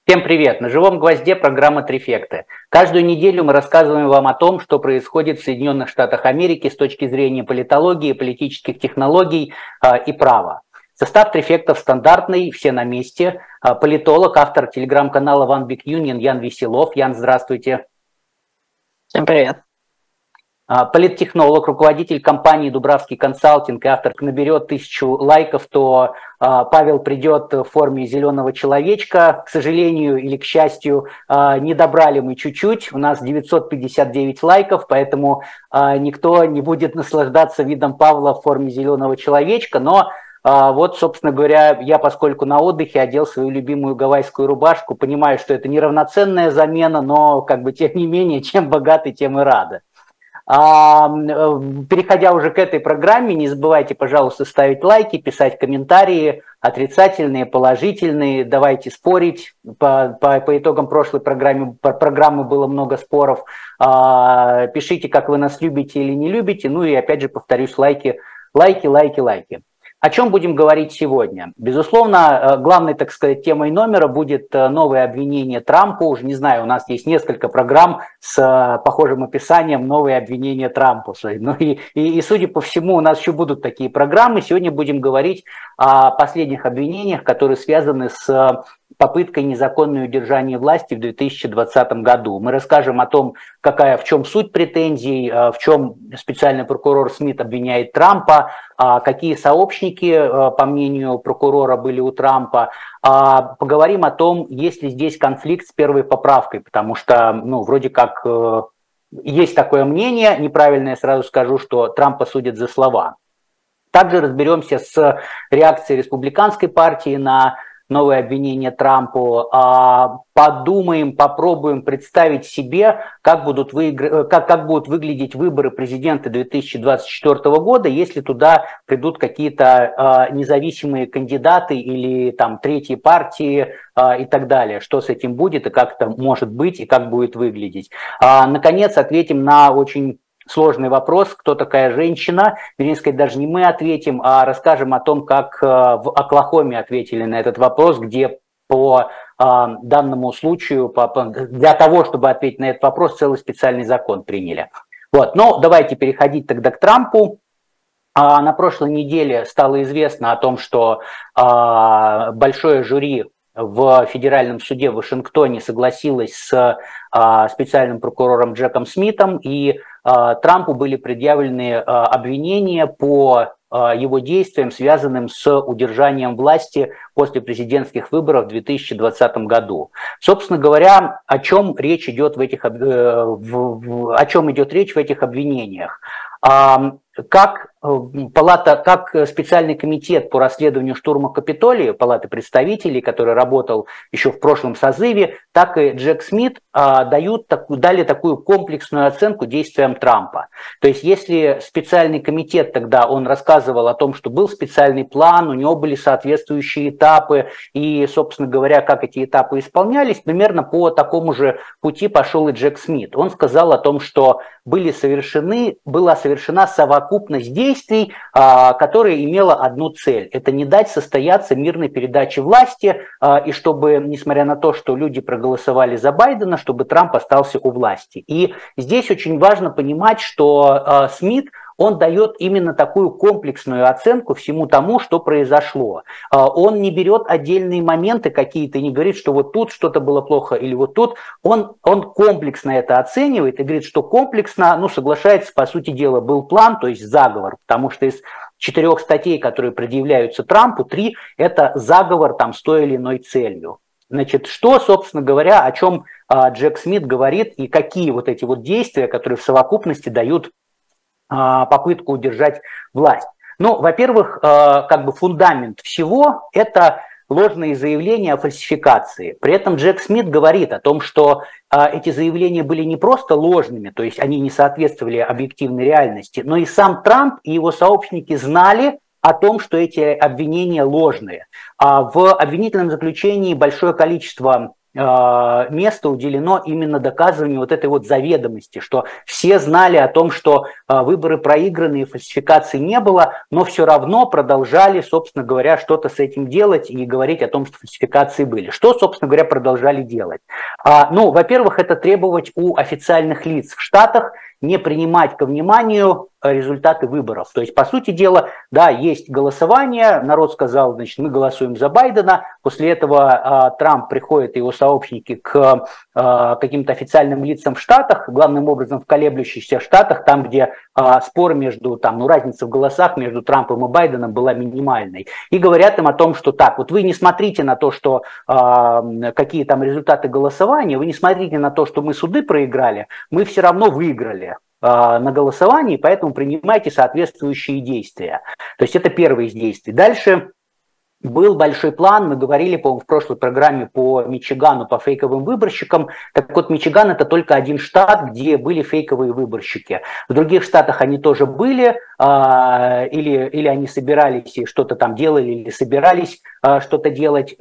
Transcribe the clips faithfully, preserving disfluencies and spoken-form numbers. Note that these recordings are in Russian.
Всем привет! На живом гвозде программа «Трифекты». Каждую неделю мы рассказываем вам о том, что происходит в Соединенных Штатах Америки с точки зрения политологии, политических технологий э, и права. Состав «Трифектов» стандартный, все на месте. Э, политолог, автор телеграм-канала One Big Union Ян Веселов. Ян, здравствуйте. Всем привет. Политтехнолог, руководитель компании «Дубравский консалтинг» и автор «Наберет тысячу лайков, то э, Павел придет в форме зеленого человечка». К сожалению или к счастью, э, не добрали мы чуть-чуть. У нас девятьсот пятьдесят девять лайков, поэтому э, никто не будет наслаждаться видом Павла в форме зеленого человечка. Но э, вот, собственно говоря, я, поскольку на отдыхе, одел свою любимую гавайскую рубашку, понимаю, что это неравноценная замена, но как бы тем не менее, чем богаты, тем и рады. А, переходя уже к этой программе, не забывайте, пожалуйста, ставить лайки, писать комментарии, отрицательные, положительные, давайте спорить. По, по, по итогам прошлой программы, по, программы было много споров. А, пишите, как вы нас любите или не любите. Ну и опять же повторюсь, лайки, лайки, лайки, лайки. О чем будем говорить сегодня? Безусловно, главной, так сказать, темой номера будет новое обвинение Трампу. Уже не знаю, у нас есть несколько программ с похожим описанием «Новые обвинения Трампу». Ну и, и, и, судя по всему, у нас еще будут такие программы. Сегодня будем говорить о последних обвинениях, которые связаны с попыткой незаконного удержания власти в две тысячи двадцатом году. Мы расскажем о том, какая, в чем суть претензий, в чем специальный прокурор Смит обвиняет Трампа, какие сообщники, по мнению прокурора, были у Трампа. Поговорим о том, есть ли здесь конфликт с первой поправкой, потому что, ну, вроде как есть такое мнение, неправильно я сразу скажу, что Трампа судят за слова. Также разберемся с реакцией республиканской партии на новое обвинение Трампу, подумаем, попробуем представить себе, как будут, выигр... как, как будут выглядеть выборы президента две тысячи двадцать четвёртого года, если туда придут какие-то независимые кандидаты или там третьи партии и так далее. Что с этим будет и как это может быть и как будет выглядеть. Наконец, ответим на очень сложный вопрос, кто такая женщина. Вернее сказать, даже не мы ответим, а расскажем о том, как в Оклахоме ответили на этот вопрос, где по данному случаю, для того, чтобы ответить на этот вопрос, целый специальный закон приняли. Вот. Но давайте переходить тогда к Трампу. На прошлой неделе стало известно о том, что большое жюри в федеральном суде в Вашингтоне согласилась с специальным прокурором Джеком Смитом, и Трампу были предъявлены обвинения по его действиям, связанным с удержанием власти после президентских выборов в две тысячи двадцатом году. Собственно говоря, о чем речь идет в этих, о чем идет речь в этих обвинениях? Как палата, как специальный комитет по расследованию штурма Капитолия, Палаты представителей, который работал еще в прошлом созыве, так и Джек Смит а, дают, так, дали такую комплексную оценку действиям Трампа. То есть если специальный комитет тогда, он рассказывал о том, что был специальный план, у него были соответствующие этапы, и, собственно говоря, как эти этапы исполнялись, примерно по такому же пути пошел и Джек Смит. Он сказал о том, что были совершены, была совершена совокупность действий, которая имела одну цель. Это не дать состояться мирной передаче власти, и чтобы, несмотря на то, что люди проголосовали за Байдена, чтобы Трамп остался у власти. И здесь очень важно понимать, что Смит, он дает именно такую комплексную оценку всему тому, что произошло. Он не берет отдельные моменты какие-то и не говорит, что вот тут что-то было плохо или вот тут. Он, он комплексно это оценивает и говорит, что комплексно, ну, соглашается, по сути дела, был план, то есть заговор, потому что из четырех статей, которые предъявляются Трампу, три – это заговор там, с той или иной целью. Значит, что, собственно говоря, о чем Джек Смит говорит и какие вот эти вот действия, которые в совокупности дают попытку удержать власть. Ну, во-первых, как бы фундамент всего – это ложные заявления о фальсификации. При этом Джек Смит говорит о том, что эти заявления были не просто ложными, то есть они не соответствовали объективной реальности, но и сам Трамп и его сообщники знали о том, что эти обвинения ложные. В обвинительном заключении большое количество место уделено именно доказыванию вот этой вот заведомости, что все знали о том, что выборы проиграны и фальсификаций не было, но все равно продолжали, собственно говоря, что-то с этим делать и говорить о том, что фальсификации были. Что, собственно говоря, продолжали делать? Ну, во-первых, это требовать у официальных лиц в Штатах не принимать ко вниманию результаты выборов. То есть, по сути дела, да, есть голосование, народ сказал, значит, мы голосуем за Байдена, после этого э, Трамп приходит и его сообщники к э, каким-то официальным лицам в Штатах, главным образом в колеблющихся штатах, там, где э, спор между, там, ну, разница в голосах между Трампом и Байденом была минимальной, и говорят им о том, что так, вот вы не смотрите на то, что э, какие там результаты голосования, вы не смотрите на то, что мы суды проиграли, мы все равно выиграли на голосовании, поэтому принимайте соответствующие действия. То есть это первое из действий. Дальше был большой план, мы говорили, по-моему, в прошлой программе по Мичигану, по фейковым выборщикам. Так вот, Мичиган – это только один штат, где были фейковые выборщики. В других штатах они тоже были, или, или они собирались и что-то там делали, или собирались что-то делать,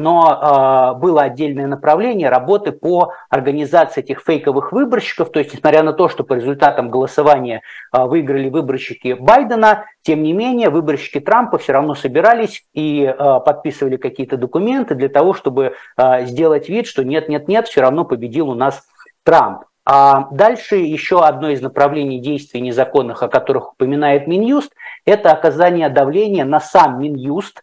но было отдельное направление работы по организации этих фейковых выборщиков, то есть, несмотря на то, что по результатам голосования выиграли выборщики Байдена, тем не менее, выборщики Трампа все равно собирались и подписывали какие-то документы для того, чтобы сделать вид, что нет-нет-нет, все равно победил у нас Трамп. А дальше еще одно из направлений действий незаконных, о которых упоминает Минюст, это оказание давления на сам Минюст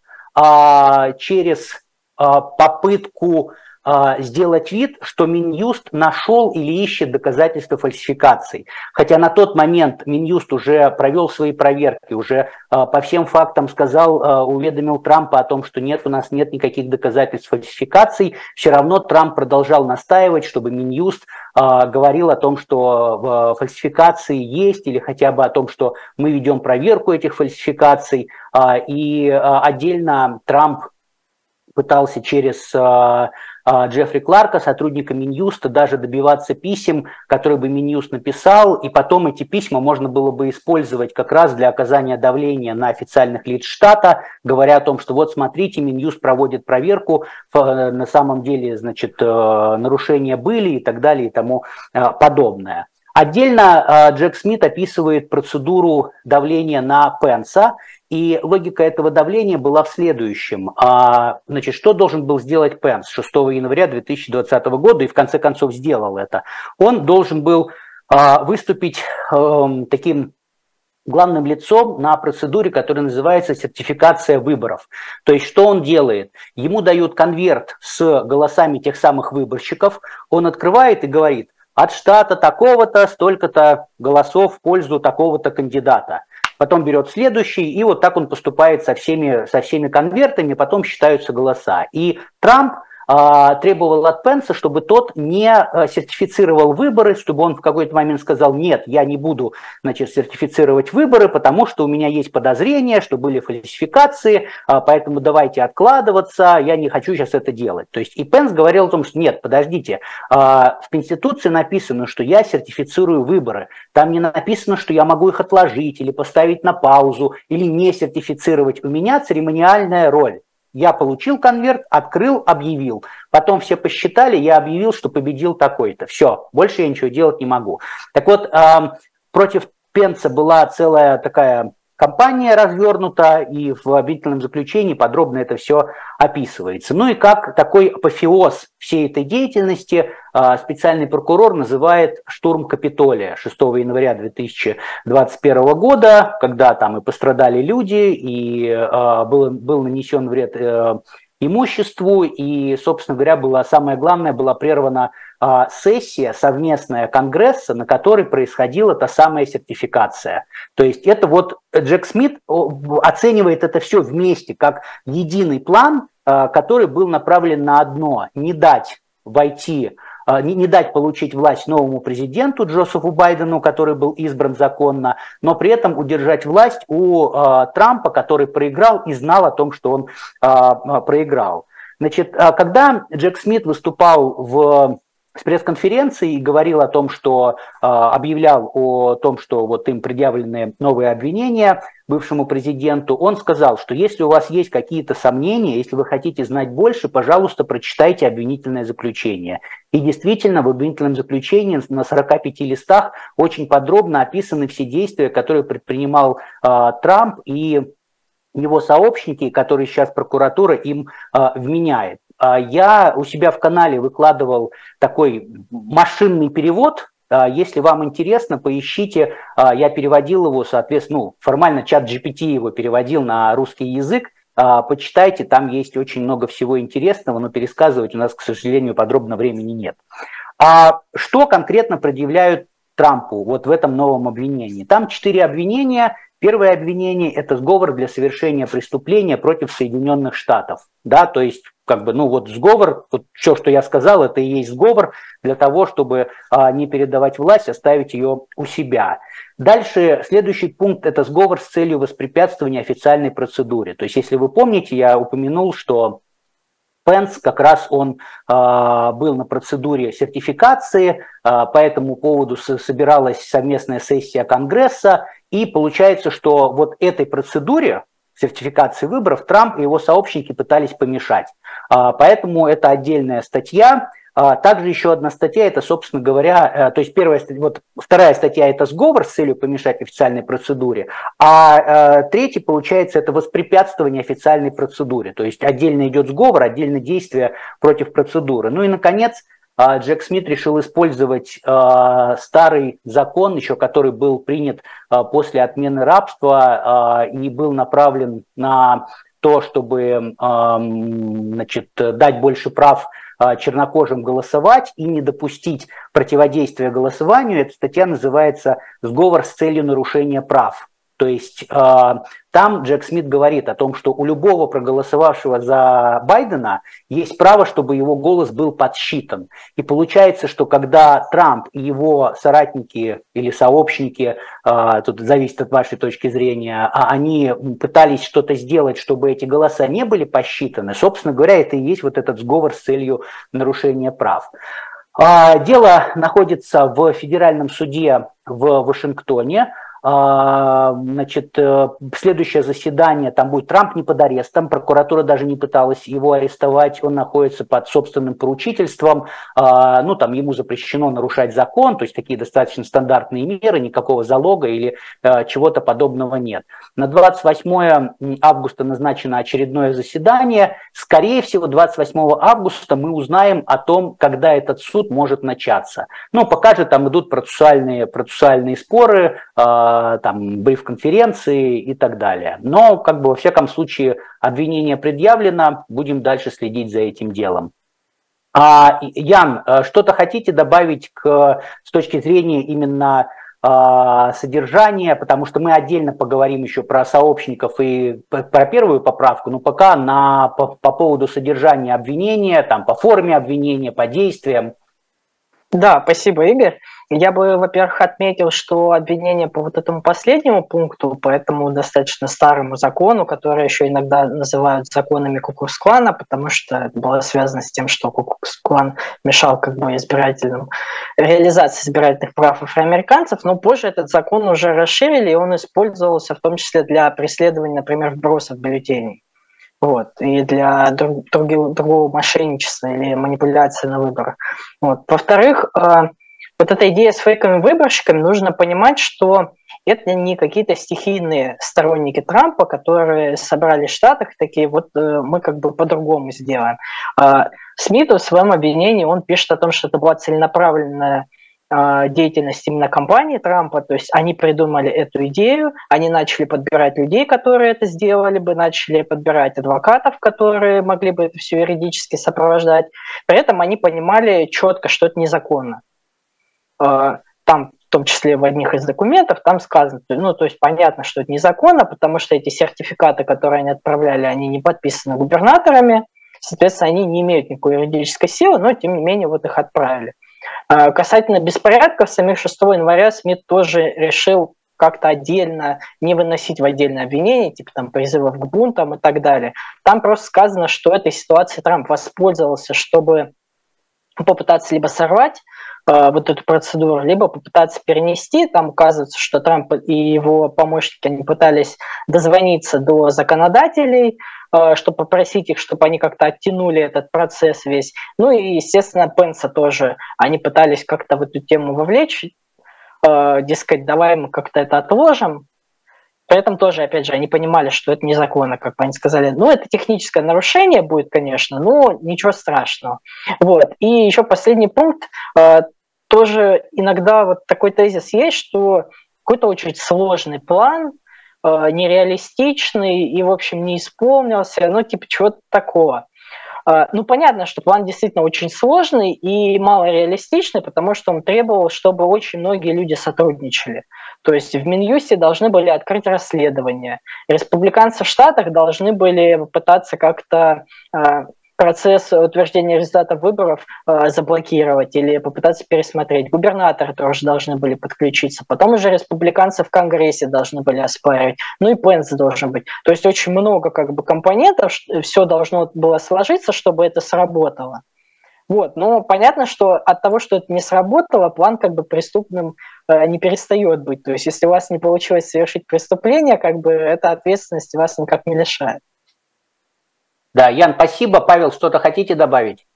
а, через а, попытку а, сделать вид, что Минюст нашел или ищет доказательства фальсификаций. Хотя на тот момент Минюст уже провел свои проверки, уже а, по всем фактам сказал, а, уведомил Трампа о том, что нет, у нас нет никаких доказательств фальсификаций. Все равно Трамп продолжал настаивать, чтобы Минюст говорил о том, что фальсификации есть, или хотя бы о том, что мы ведем проверку этих фальсификаций. И отдельно Трамп пытался через Джеффри Кларка, сотрудника Минюста, даже добиваться писем, которые бы Минюст написал, и потом эти письма можно было бы использовать как раз для оказания давления на официальных лиц штата, говоря о том, что вот смотрите, Минюст проводит проверку, на самом деле, значит, нарушения были и так далее и тому подобное. Отдельно Джек Смит описывает процедуру давления на Пенса, и логика этого давления была в следующем. Значит, что должен был сделать Пенс шестого января две тысячи двадцатого года, и в конце концов сделал это? Он должен был выступить таким главным лицом на процедуре, которая называется сертификация выборов. То есть что он делает? Ему дают конверт с голосами тех самых выборщиков, он открывает и говорит: от штата такого-то столько-то голосов в пользу такого-то кандидата. Потом берет следующий, и вот так он поступает со всеми, со всеми конвертами, потом считаются голоса. И Трамп а, требовал от Пенса, чтобы тот не а, сертифицировал выборы, чтобы он в какой-то момент сказал: нет, я не буду, значит, сертифицировать выборы, потому что у меня есть подозрение, что были фальсификации, а, поэтому давайте откладываться, я не хочу сейчас это делать. То есть и Пенс говорил о том, что нет, подождите, а, в Конституции написано, что я сертифицирую выборы, там не написано, что я могу их отложить или поставить на паузу, или не сертифицировать. У меня церемониальная роль. Я получил конверт, открыл, объявил. Потом все посчитали, я объявил, что победил такой-то. Все, больше я ничего делать не могу. Так вот, э, против Пенса была целая такая кампания развернута, и в обвинительном заключении подробно это все описывается. Ну и как такой апофеоз всей этой деятельности э, специальный прокурор называет штурм Капитолия шестого января две тысячи двадцать первого года, когда там и пострадали люди, и э, был, был нанесен вред э, имуществу, и, собственно говоря, была, самое главное, была прервана а, сессия совместная Конгресса, на которой происходила та самая сертификация. То есть это вот Джек Смит оценивает это все вместе, как единый план, а, который был направлен на одно: не дать войти, а, не, не дать получить власть новому президенту Джозефу Байдену, который был избран законно, но при этом удержать власть у а, Трампа, который проиграл и знал о том, что он а, проиграл. Значит, когда Джек Смит выступал в с пресс-конференции и говорил о том, что э, объявлял о том, что вот им предъявлены новые обвинения бывшему президенту, он сказал, что если у вас есть какие-то сомнения, если вы хотите знать больше, пожалуйста, прочитайте обвинительное заключение. И действительно, в обвинительном заключении на сорока пяти листах очень подробно описаны все действия, которые предпринимал э, Трамп и его сообщники, которые сейчас прокуратура им э, вменяет. Я у себя в канале выкладывал такой машинный перевод. Если вам интересно, поищите. Я переводил его, соответственно, ну, формально чат джи пи ти его переводил на русский язык. Почитайте, там есть очень много всего интересного, но пересказывать у нас, к сожалению, подробно времени нет. А что конкретно предъявляют Трампу вот в этом новом обвинении? Там четыре обвинения. Первое обвинение – это сговор для совершения преступления против Соединенных Штатов. Да, то есть, как бы, ну вот сговор, вот все, что я сказал, это и есть сговор для того, чтобы а, не передавать власть, оставить ее у себя. Дальше, следующий пункт – это сговор с целью воспрепятствования официальной процедуре. То есть, если вы помните, я упомянул, что Пенс как раз он э, был на процедуре сертификации, э, по этому поводу собиралась совместная сессия Конгресса, и получается, что вот этой процедуре сертификации выборов Трамп и его сообщники пытались помешать. Э, поэтому это отдельная статья. Также еще одна статья, это, собственно говоря, то есть первая, вот вторая статья – это сговор с целью помешать официальной процедуре, а третья, получается, это воспрепятствование официальной процедуре, то есть отдельно идет сговор, отдельно действие против процедуры. Ну и, наконец, Джек Смит решил использовать старый закон, еще который был принят после отмены рабства и был направлен на то, чтобы, значит, дать больше прав чернокожим голосовать и не допустить противодействия голосованию. Эта статья называется «Сговор с целью нарушения прав». То есть э, там Джек Смит говорит о том, что у любого проголосовавшего за Байдена есть право, чтобы его голос был подсчитан. И получается, что когда Трамп и его соратники или сообщники, э, тут зависит от вашей точки зрения, они пытались что-то сделать, чтобы эти голоса не были посчитаны, собственно говоря, это и есть вот этот сговор с целью нарушения прав. Дело находится в федеральном суде в Вашингтоне. Значит, следующее заседание, там будет Трамп не под арестом, прокуратура даже не пыталась его арестовать, он находится под собственным поручительством, ну там ему запрещено нарушать закон, то есть такие достаточно стандартные меры, никакого залога или чего-то подобного нет. На двадцать восьмое августа назначено очередное заседание, скорее всего двадцать восьмого августа мы узнаем о том, когда этот суд может начаться. Но пока же там идут процессуальные, процессуальные споры, там, бриф-конференции и так далее. Но, как бы, во всяком случае, обвинение предъявлено, будем дальше следить за этим делом. А, Ян, что-то хотите добавить к, с точки зрения именно а, содержания, потому что мы отдельно поговорим еще про сообщников и про первую поправку, но пока на, по, по поводу содержания обвинения, там, по форме обвинения, по действиям. Да, спасибо, Игорь. Я бы, во-первых, отметил, что обвинение по вот этому последнему пункту, по этому достаточно старому закону, который еще иногда называют законами Ку-клукс-клана, потому что это было связано с тем, что Ку-клукс-клан мешал как бы избирательным, реализации избирательных прав афроамериканцев, но позже этот закон уже расширили, и он использовался в том числе для преследования, например, вбросов бюллетеней. Вот, и для друг, друг, другого мошенничества или манипуляции на выборах. Вот. Во-вторых, э, вот эта идея с фейковыми выборщиками, нужно понимать, что это не какие-то стихийные сторонники Трампа, которые собрались в Штатах, такие вот э, мы как бы по-другому сделаем. Э, Смит в своем обвинении, он пишет о том, что это была целенаправленная деятельность именно компании Трампа, то есть они придумали эту идею, они начали подбирать людей, которые это сделали бы, начали подбирать адвокатов, которые могли бы это все юридически сопровождать. При этом они понимали четко, что это незаконно. Там, в том числе в одних из документов, там сказано, ну, то есть понятно, что это незаконно, потому что эти сертификаты, которые они отправляли, они не подписаны губернаторами, соответственно, они не имеют никакой юридической силы, но, тем не менее, вот их отправили. Касательно беспорядков, самих шестого января Смит тоже решил как-то отдельно, не выносить в отдельное обвинение, типа там призывов к бунтам и так далее. Там просто сказано, что этой ситуацией Трамп воспользовался, чтобы попытаться либо сорвать э, вот эту процедуру, либо попытаться перенести. Там указывается, что Трамп и его помощники они пытались дозвониться до законодателей, э, чтобы попросить их, чтобы они как-то оттянули этот процесс весь. Ну и, естественно, Пенса тоже они пытались как-то в эту тему вовлечь, э, дескать, давай мы как-то это отложим. При этом тоже, опять же, они понимали, что это незаконно, как они сказали. Ну, это техническое нарушение будет, конечно, но ничего страшного. Вот. И еще последний пункт. Тоже иногда вот такой тезис есть, что какой-то очень сложный план, нереалистичный и, в общем, не исполнился, ну, типа чего-то такого. Ну, понятно, что план действительно очень сложный и малореалистичный, потому что он требовал, чтобы очень многие люди сотрудничали. То есть в Минюсте должны были открыть расследование. Республиканцы в Штатах должны были попытаться как-то процесс утверждения результатов выборов э, заблокировать или попытаться пересмотреть. Губернаторы тоже должны были подключиться. Потом уже республиканцы в Конгрессе должны были оспаривать. Ну и Пенс должен быть. То есть очень много как бы компонентов, все должно было сложиться, чтобы это сработало. Вот. Но понятно, что от того, что это не сработало, план как бы преступным э, не перестает быть. То есть если у вас не получилось совершить преступление, как бы эта ответственность вас никак не лишает. Да, Ян, спасибо. Павел, что-то хотите добавить?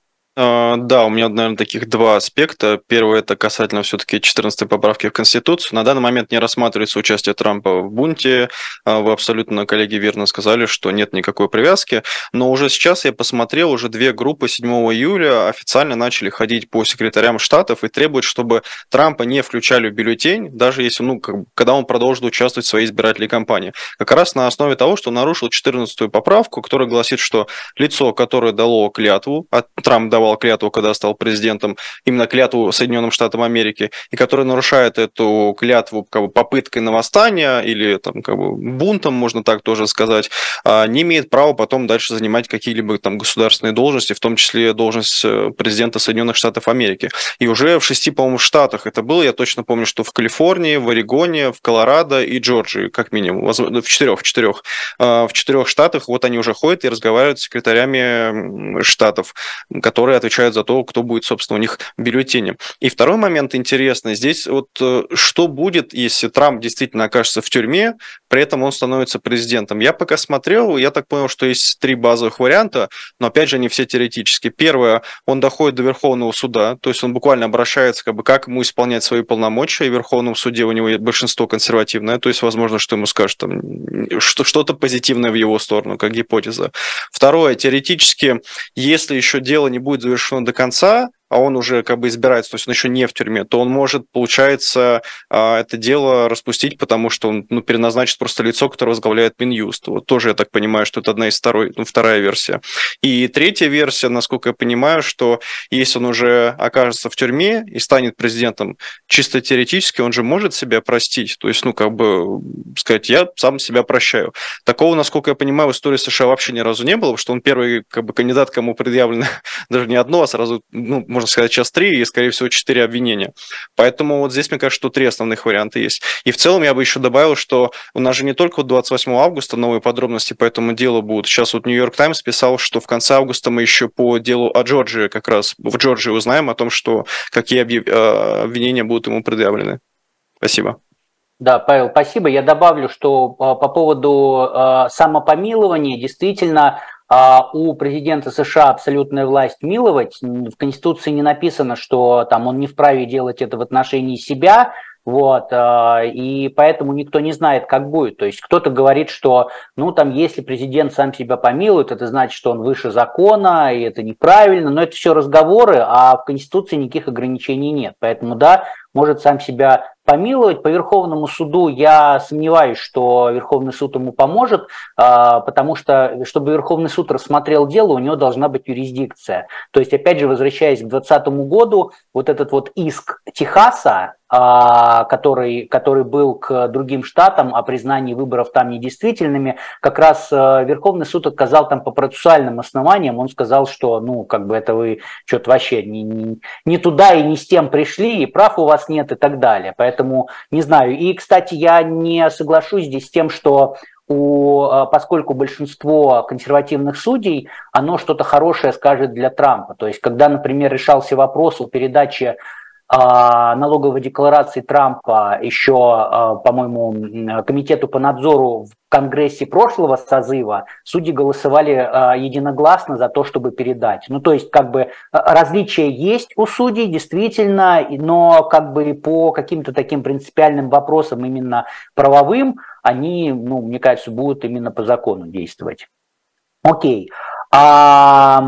Да, у меня, наверное, таких два аспекта. Первый – это касательно все-таки четырнадцатой поправки в Конституцию. На данный момент не рассматривается участие Трампа в бунте. Вы абсолютно, коллеги, верно сказали, что нет никакой привязки. Но уже сейчас я посмотрел, уже две группы седьмого июля официально начали ходить по секретарям штатов и требуют, чтобы Трампа не включали в бюллетень, даже если, ну, как, когда он продолжит участвовать в своей избирательной кампании. Как раз на основе того, что он нарушил четырнадцатую поправку, которая гласит, что лицо, которое дало клятву, а Трамп давал клятву, когда стал президентом, именно клятву Соединенным Штатам Америки, и который нарушает эту клятву как бы, попыткой на восстание или там, как бы, бунтом, можно так тоже сказать, не имеет права потом дальше занимать какие-либо там государственные должности, в том числе должность президента Соединенных Штатов Америки. И уже в шести, по-моему, штатах это было, я точно помню, что в Калифорнии, в Орегоне, в Колорадо и Джорджии, как минимум, в четырех, в четырех, в четырех штатах вот они уже ходят и разговаривают с секретарями штатов, которые отвечают за то, кто будет, собственно, у них в бюллетене. И второй момент интересный. Здесь вот что будет, если Трамп действительно окажется в тюрьме, при этом он становится президентом. Я пока смотрел, я так понял, что есть три базовых варианта, но опять же они все теоретические. Первое, он доходит до Верховного суда, то есть он буквально обращается, как бы, как ему исполнять свои полномочия, и в Верховном суде у него большинство консервативное, то есть возможно, что ему скажут там, что, что-то позитивное в его сторону, как гипотеза. Второе, теоретически, если еще дело не будет завершено до конца, а он уже как бы избирается, то есть он еще не в тюрьме, то он может, получается, это дело распустить, потому что он ну, переназначит просто лицо, которое возглавляет Минюст. Вот тоже, я так понимаю, что это одна из второй, ну, вторая версия. И третья версия, насколько я понимаю, что если он уже окажется в тюрьме и станет президентом, чисто теоретически он же может себя простить, то есть, ну, как бы сказать, я сам себя прощаю. Такого, насколько я понимаю, в истории США вообще ни разу не было, потому что он первый как бы кандидат, кому предъявлено даже не одно, а сразу, ну, можно сказать, сейчас три и, скорее всего, четыре обвинения. Поэтому вот здесь, мне кажется, что три основных варианта есть. И в целом я бы еще добавил, что у нас же не только двадцать восьмого августа новые подробности по этому делу будут. Сейчас вот Нью-Йорк Таймс писал, что в конце августа мы еще по делу о Джорджии как раз в Джорджии узнаем о том, что какие обвинения будут ему предъявлены. Спасибо. Да, Павел, спасибо. Я добавлю, что по поводу э, самопомилования действительно у президента США абсолютная власть миловать. В Конституции не написано, что там он не вправе делать это в отношении себя. Вот, и поэтому никто не знает, как будет. То есть кто-то говорит, что, ну, там, если президент сам себя помилует, это значит, что он выше закона, и это неправильно, но это все разговоры, а в Конституции никаких ограничений нет. Поэтому, да, может сам себя помиловать. По Верховному суду я сомневаюсь, что Верховный суд ему поможет, потому что, чтобы Верховный суд рассмотрел дело, у него должна быть юрисдикция. То есть, опять же, возвращаясь к двадцатому году, вот этот вот иск Техаса, который, который был к другим штатам о признании выборов там недействительными, как раз Верховный суд отказал там по процессуальным основаниям. Он сказал, что, ну, как бы это вы что-то вообще не, не, не туда и не с тем пришли, и прав у вас нет и так далее. Поэтому не знаю. И, кстати, я не соглашусь здесь с тем, что у, поскольку большинство консервативных судей, оно что-то хорошее скажет для Трампа. То есть, когда, например, решался вопрос о передаче налоговой декларации Трампа еще, по-моему, комитету по надзору в Конгрессе прошлого созыва, судьи голосовали единогласно за то, чтобы передать. Ну, то есть, как бы, различия есть у судей, действительно, но как бы по каким-то таким принципиальным вопросам, именно правовым, они, ну, мне кажется, будут именно по закону действовать. Окей. А,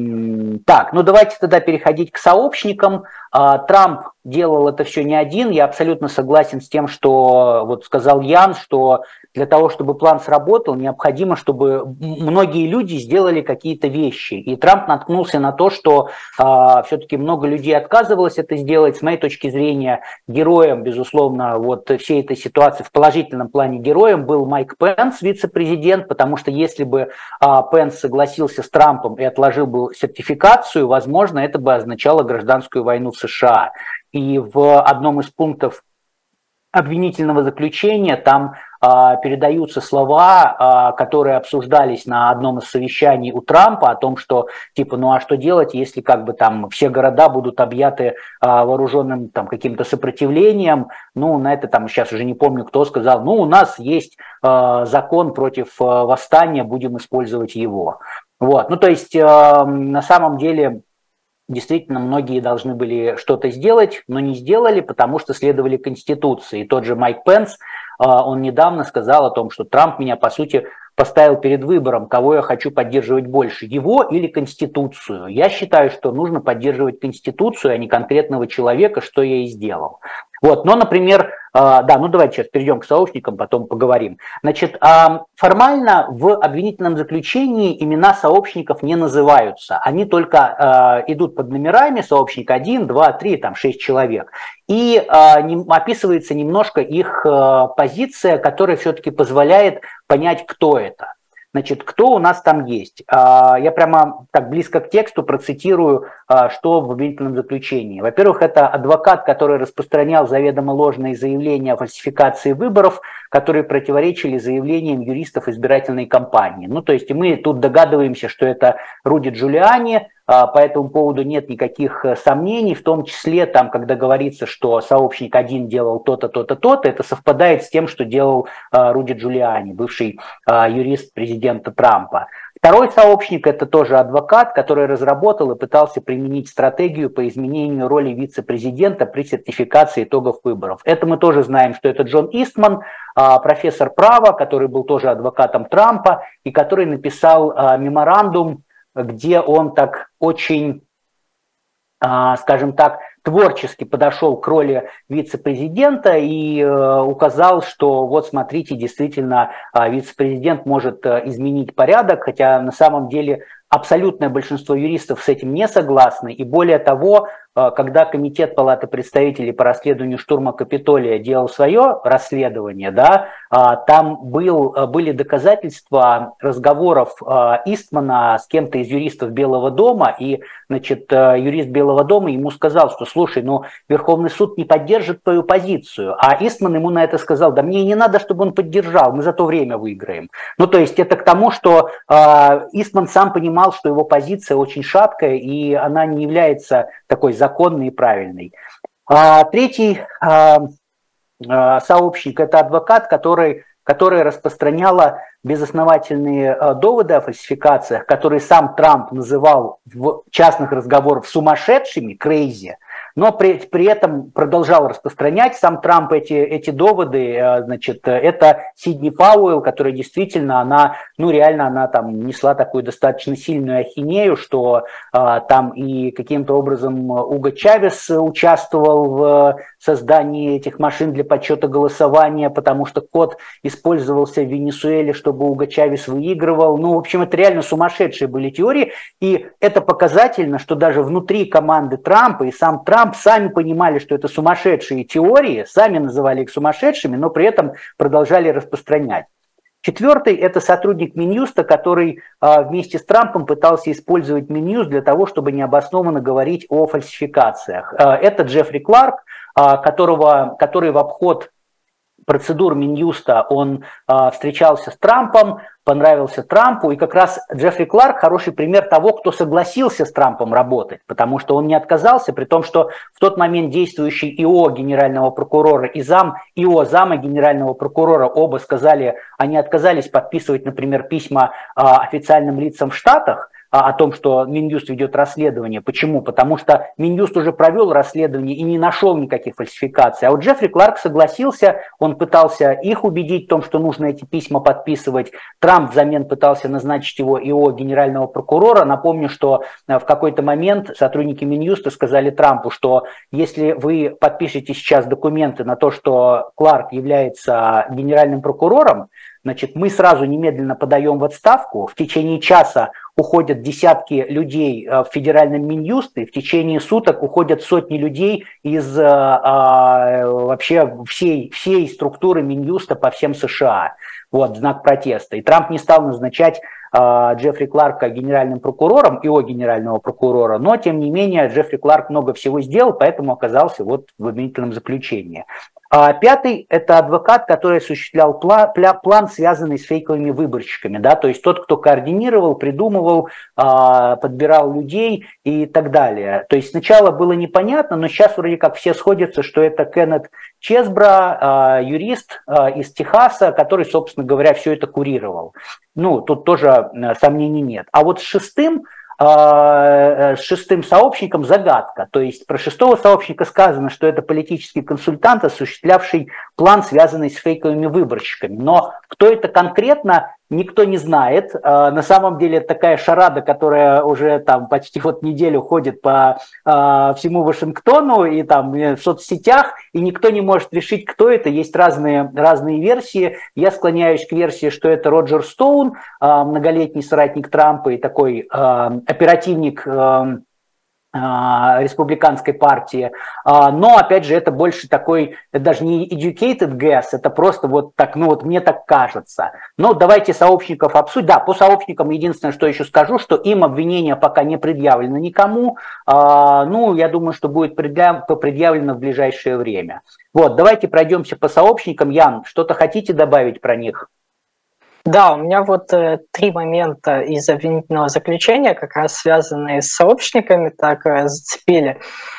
так, ну давайте тогда переходить к сообщникам. А, Трамп делал это все не один. Я абсолютно согласен с тем, что вот сказал Ян, что для того, чтобы план сработал, необходимо, чтобы многие люди сделали какие-то вещи. И Трамп наткнулся на то, что а, все-таки много людей отказывалось это сделать. С моей точки зрения, героем, безусловно, вот всей этой ситуации в положительном плане героем был Майк Пенс, вице-президент, потому что если бы а, Пенс согласился с Трампом и отложил бы сертификацию, возможно, это бы означало гражданскую войну в США. И в одном из пунктов обвинительного заключения там а, передаются слова, а, которые обсуждались на одном из совещаний у Трампа о том, что типа, ну а что делать, если как бы там все города будут объяты а, вооруженным там каким-то сопротивлением. Ну, на это там сейчас уже не помню, кто сказал, ну, у нас есть а, закон против а, восстания, будем использовать его. Вот, ну то есть а, на самом деле... Действительно, многие должны были что-то сделать, но не сделали, потому что следовали Конституции. И тот же Майк Пенс, он недавно сказал о том, что Трамп меня, по сути, поставил перед выбором, кого я хочу поддерживать больше, его или Конституцию. Я считаю, что нужно поддерживать Конституцию, а не конкретного человека, что я и сделал. Вот, но, например, да, ну давайте сейчас перейдем к сообщникам, потом поговорим. Значит, формально в обвинительном заключении имена сообщников не называются, они только идут под номерами, сообщник один, два, три, там шесть человек, и описывается немножко их позиция, которая все-таки позволяет понять, кто это. Значит, кто у нас там есть? Я прямо так близко к тексту процитирую, что в обвинительном заключении. Во-первых, это адвокат, который распространял заведомо ложные заявления о фальсификации выборов, которые противоречили заявлениям юристов избирательной кампании. Ну, то есть мы тут догадываемся, что это Руди Джулиани, по этому поводу нет никаких сомнений, в том числе, там, когда говорится, что сообщник один делал то-то, то-то, то-то, это совпадает с тем, что делал Руди Джулиани, бывший юрист президента Трампа. Второй сообщник – это тоже адвокат, который разработал и пытался применить стратегию по изменению роли вице-президента при сертификации итогов выборов. Это мы тоже знаем, что это Джон Истман, профессор права, который был тоже адвокатом Трампа и который написал меморандум, где он так очень, скажем так, творчески подошел к роли вице-президента и указал, что вот смотрите, действительно, вице-президент может изменить порядок, хотя на самом деле абсолютное большинство юристов с этим не согласны. И более того, когда Комитет Палаты представителей по расследованию штурма Капитолия делал свое расследование, да, там был, были доказательства разговоров Истмана с кем-то из юристов Белого дома, и, значит, юрист Белого дома ему сказал, что, слушай, ну, Верховный суд не поддержит твою позицию, а Истман ему на это сказал, да мне не надо, чтобы он поддержал, мы за то время выиграем. Ну, то есть это к тому, что Истман сам понимал, что его позиция очень шаткая, и она не является такой законный и правильный. А, третий а, а, сообщник – это адвокат, который, который распространяла безосновательные а, доводы о фальсификациях, которые сам Трамп называл в частных разговорах сумасшедшими, crazy, но при, при этом продолжал распространять сам Трамп эти, эти доводы. Значит, это Сидни Пауэлл, которая действительно, она, ну реально, она там несла такую достаточно сильную ахинею, что а, там и каким-то образом Уго Чавес участвовал в создании этих машин для подсчета голосования, потому что код использовался в Венесуэле, чтобы Уго Чавес выигрывал. Ну, в общем, это реально сумасшедшие были теории, и это показательно, что даже внутри команды Трампа и сам Трамп сами понимали, что это сумасшедшие теории, сами называли их сумасшедшими, но при этом продолжали распространять. Четвертый – это сотрудник Минюста, который а, вместе с Трампом пытался использовать Минюст для того, чтобы необоснованно говорить о фальсификациях. А, это Джеффри Кларк, а, которого, который в обход процедур Минюста он э, встречался с Трампом, понравился Трампу, и как раз Джеффри Кларк хороший пример того, кто согласился с Трампом работать, потому что он не отказался, при том, что в тот момент действующий ИО генерального прокурора и зам ИО зама генерального прокурора оба сказали, они отказались подписывать, например, письма э, официальным лицам в Штатах, о том, что Минюст ведет расследование. Почему? Потому что Минюст уже провел расследование и не нашел никаких фальсификаций. А вот Джеффри Кларк согласился, он пытался их убедить в том, что нужно эти письма подписывать. Трамп взамен пытался назначить его ИО генерального прокурора. Напомню, что в какой-то момент сотрудники Минюста сказали Трампу, что если вы подпишете сейчас документы на то, что Кларк является генеральным прокурором, значит, мы сразу немедленно подаем в отставку, в течение часа уходят десятки людей в федеральном Минюсте, в течение суток уходят сотни людей из а, вообще всей, всей структуры Минюста по всем США. Вот, знак протеста. И Трамп не стал назначать а, Джеффри Кларка генеральным прокурором, ИО генерального прокурора, но, тем не менее, Джеффри Кларк много всего сделал, поэтому оказался вот в обвинительном заключении. А пятый – это адвокат, который осуществлял план, план, связанный с фейковыми выборщиками, да, то есть тот, кто координировал, придумывал, подбирал людей и так далее. То есть сначала было непонятно, но сейчас вроде как все сходятся, что это Кеннет Чесбро, юрист из Техаса, который, собственно говоря, все это курировал. Ну, тут тоже сомнений нет. А вот с шестым с шестым сообщником загадка. То есть про шестого сообщника сказано, что это политический консультант, осуществлявший план, связанный с фейковыми выборщиками. Но кто это конкретно, никто не знает. На самом деле это такая шарада, которая уже там почти вот неделю ходит по всему Вашингтону и там в соцсетях, и никто не может решить, кто это. Есть разные, разные версии. Я склоняюсь к версии, что это Роджер Стоун, многолетний соратник Трампа и такой оперативник республиканской партии, но, опять же, это больше такой, это даже не educated guess, это просто вот так, ну вот мне так кажется. Но давайте сообщников обсудим. Да, по сообщникам единственное, что еще скажу, что им обвинение пока не предъявлено никому, ну, я думаю, что будет предъявлено в ближайшее время. Вот, давайте пройдемся по сообщникам. Ян, что-то хотите добавить про них? Да, у меня вот э, три момента из обвинительного заключения, как раз связанные с сообщниками, так э, зацепили.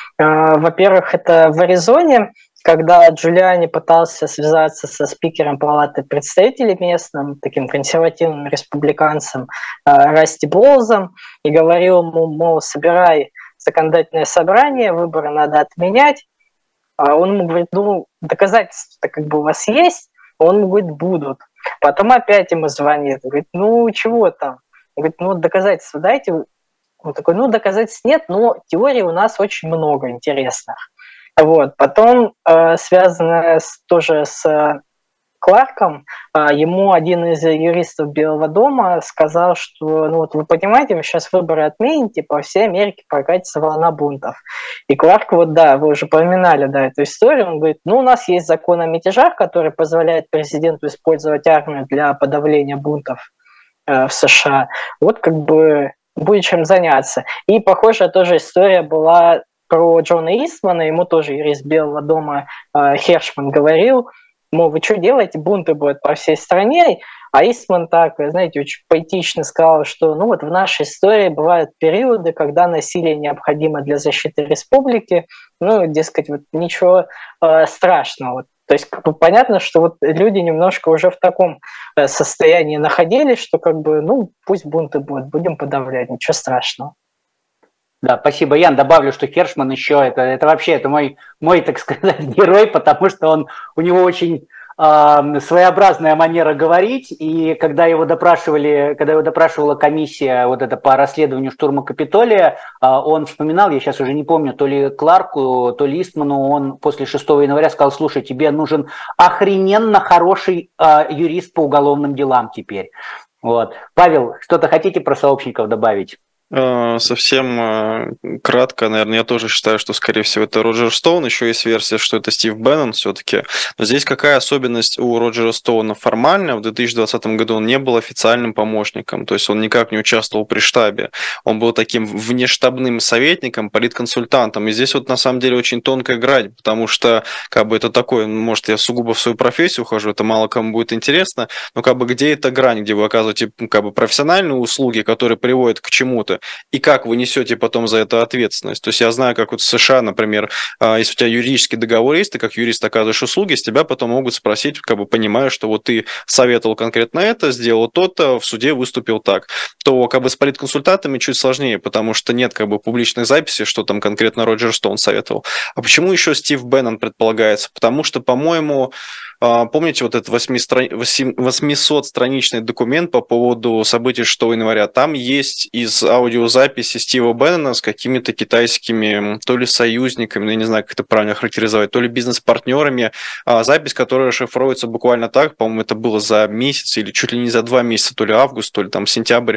Э, во-первых, это в Аризоне, когда Джулиани пытался связаться со спикером Палаты представителей местным, таким консервативным республиканцем э, Расти Болзом, и говорил ему, мол, собирай законодательное собрание, выборы надо отменять. А он ему говорит, ну, доказательства-то как бы у вас есть? Он ему говорит, будут. Потом опять ему звонит, говорит, ну чего там? Он говорит, ну доказательства дайте. Он такой, ну доказательств нет, но теорий у нас очень много интересных. Вот. Потом, э, связано с, тоже с э, Кларком, э, ему один из юристов Белого дома сказал, что, ну вот вы понимаете, вы сейчас выборы отмените, по всей Америке прокатится волна бунтов. И Кларк, вот да, вы уже упоминали, да, эту историю, он говорит, ну у нас есть закон о мятежах, который позволяет президенту использовать армию для подавления бунтов э, в США. Вот как бы будет чем заняться. И похожая тоже история была про Джона Истмана, ему тоже юрист Белого дома э, Хершман говорил, мол, вы что делаете, бунты будут по всей стране, а Истман так, знаете, очень поэтично сказал, что ну вот в нашей истории бывают периоды, когда насилие необходимо для защиты республики, ну, дескать, вот ничего э, страшного. То есть как бы понятно, что вот люди немножко уже в таком э, состоянии находились, что как бы, ну, пусть бунты будут, будем подавлять, ничего страшного. Да, спасибо, Ян. Добавлю, что Хершман еще, это, это вообще это мой, мой, так сказать, герой, потому что он, у него очень э, своеобразная манера говорить, и когда его допрашивали, когда его допрашивала комиссия вот это по расследованию штурма Капитолия, э, он вспоминал, я сейчас уже не помню, то ли Кларку, то ли Истману, он после шестого января сказал, слушай, тебе нужен охрененно хороший э, юрист по уголовным делам теперь. Вот. Павел, что-то хотите про сообщников добавить? Совсем кратко, наверное, я тоже считаю, что, скорее всего, это Роджер Стоун. Еще есть версия, что это Стив Беннон все-таки. Но здесь какая особенность у Роджера Стоуна формальная? В две тысячи двадцатом году он не был официальным помощником, то есть он никак не участвовал при штабе. Он был таким внештабным советником, политконсультантом. И здесь вот на самом деле очень тонкая грань, потому что как бы это такое, может, я сугубо в свою профессию ухожу, это мало кому будет интересно, но как бы где эта грань, где вы оказываете как бы профессиональные услуги, которые приводят к чему-то, и как вы несете потом за это ответственность. То есть я знаю, как вот в США, например, если у тебя юридический договор есть, ты как юрист оказываешь услуги, с тебя потом могут спросить, как бы понимая, что вот ты советовал конкретно это, сделал то-то, в суде выступил так. То как бы с политконсультантами чуть сложнее, потому что нет как бы публичных записей, что там конкретно Роджер Стоун советовал. А почему еще Стив Беннон предполагается? Потому что, по-моему, помните вот этот восьмисотстраничный документ по поводу событий шестого января? Там есть из аудиозаписи Стива Беннона с какими-то китайскими то ли союзниками, я не знаю, как это правильно характеризовать, то ли бизнес-партнерами. Запись, которая расшифровывается буквально так, по-моему, это было за месяц или чуть ли не за два месяца, то ли август, то ли там сентябрь,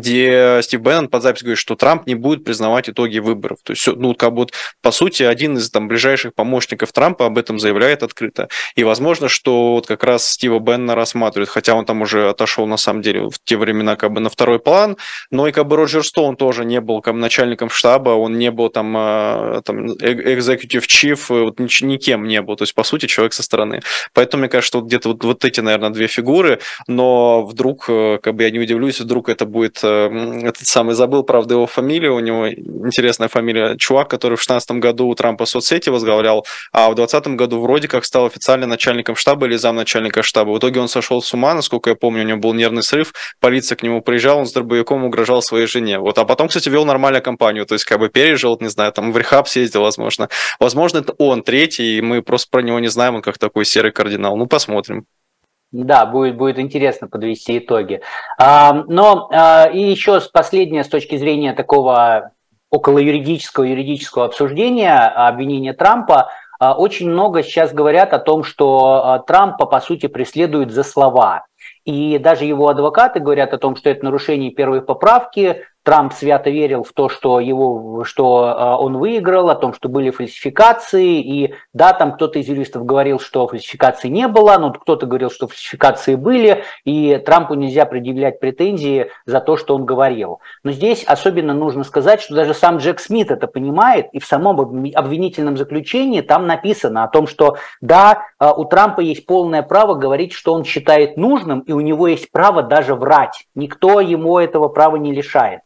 где Стив Беннон под запись говорит, что Трамп не будет признавать итоги выборов. То есть, ну, как бы, по сути, один из там ближайших помощников Трампа об этом заявляет открыто. И, возможно, что вот как раз Стива Беннона рассматривают, хотя он там уже отошел, на самом деле, в те времена как бы на второй план, но и как бы Роджер Стоун тоже не был как бы начальником штаба, он не был там, там executive chief, вот никем не был, то есть, по сути, человек со стороны. Поэтому, мне кажется, что вот где-то вот, вот эти, наверное, две фигуры, но вдруг, как бы я не удивлюсь, вдруг это будет этот самый, забыл, правда, его фамилию, у него интересная фамилия, чувак, который в шестнадцатом году у Трампа соцсети возглавлял, а в двадцатом году вроде как стал официально начальником штаба или замначальника штаба. В итоге он сошел с ума, насколько я помню, у него был нервный срыв, полиция к нему приезжала, он с дробовиком угрожал своей жене. Вот. А потом, кстати, вел нормальную кампанию, то есть как бы пережил, не знаю, там в рехаб съездил, возможно. Возможно, это он третий, и мы просто про него не знаем, он как такой серый кардинал. Ну, посмотрим. Да, будет, будет интересно подвести итоги. А, но а, и еще последнее с точки зрения такого около юридического, юридического обсуждения обвинения Трампа. Очень много сейчас говорят о том, что Трампа, по сути, преследуют за слова. И даже его адвокаты говорят о том, что это нарушение первой поправки. Трамп свято верил в то, что, его, что он выиграл, о том, что были фальсификации. И да, там кто-то из юристов говорил, что фальсификаций не было, но кто-то говорил, что фальсификации были, и Трампу нельзя предъявлять претензии за то, что он говорил. Но здесь особенно нужно сказать, что даже сам Джек Смит это понимает, и в самом обвинительном заключении там написано о том, что да, у Трампа есть полное право говорить, что он считает нужным, и у него есть право даже врать. Никто ему этого права не лишает.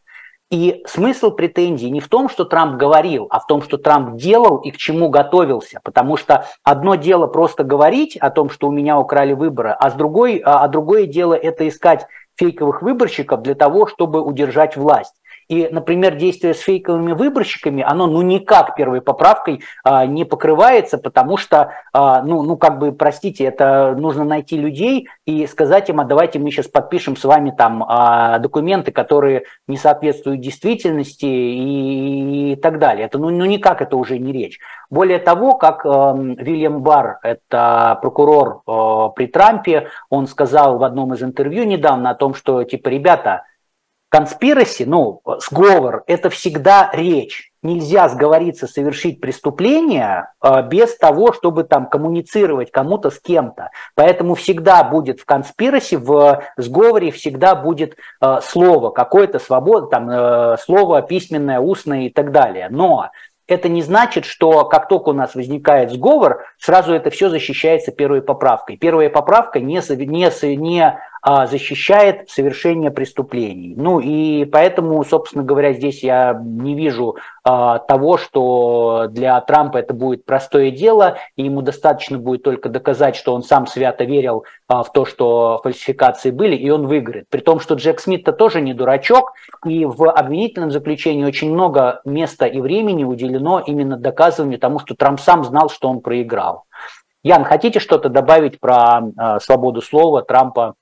И смысл претензий не в том, что Трамп говорил, а в том, что Трамп делал и к чему готовился. Потому что одно дело просто говорить о том, что у меня украли выборы, а, с другой, а другое дело это искать фейковых выборщиков для того, чтобы удержать власть. И, например, действие с фейковыми выборщиками, оно ну никак первой поправкой а, не покрывается, потому что, а, ну, ну как бы, простите, это нужно найти людей и сказать им, а давайте мы сейчас подпишем с вами там а, документы, которые не соответствуют действительности и, и так далее. Это ну, ну никак это уже не речь. Более того, как э, Вильям Барр, это прокурор э, при Трампе, он сказал в одном из интервью недавно о том, что типа, ребята, конспираси, ну, сговор, это всегда речь. Нельзя сговориться, совершить преступление э, без того, чтобы там коммуницировать кому-то с кем-то. Поэтому всегда будет в конспираси, в сговоре всегда будет э, слово, какое-то свобода, там, э, слово письменное, устное и так далее. Но это не значит, что как только у нас возникает сговор, сразу это все защищается первой поправкой. Первая поправка не, не, не а, защищает совершение преступлений. Ну и поэтому, собственно говоря, здесь я не вижу а, того, что для Трампа это будет простое дело, и ему достаточно будет только доказать, что он сам свято верил а, в то, что фальсификации были, и он выиграет. При том, что Джек Смит-то тоже не дурачок, и в обвинительном заключении очень много места и времени уделено именно доказыванию тому, что Трамп сам знал, что он проиграл. Ян, хотите что-то добавить про э, свободу слова Трампа?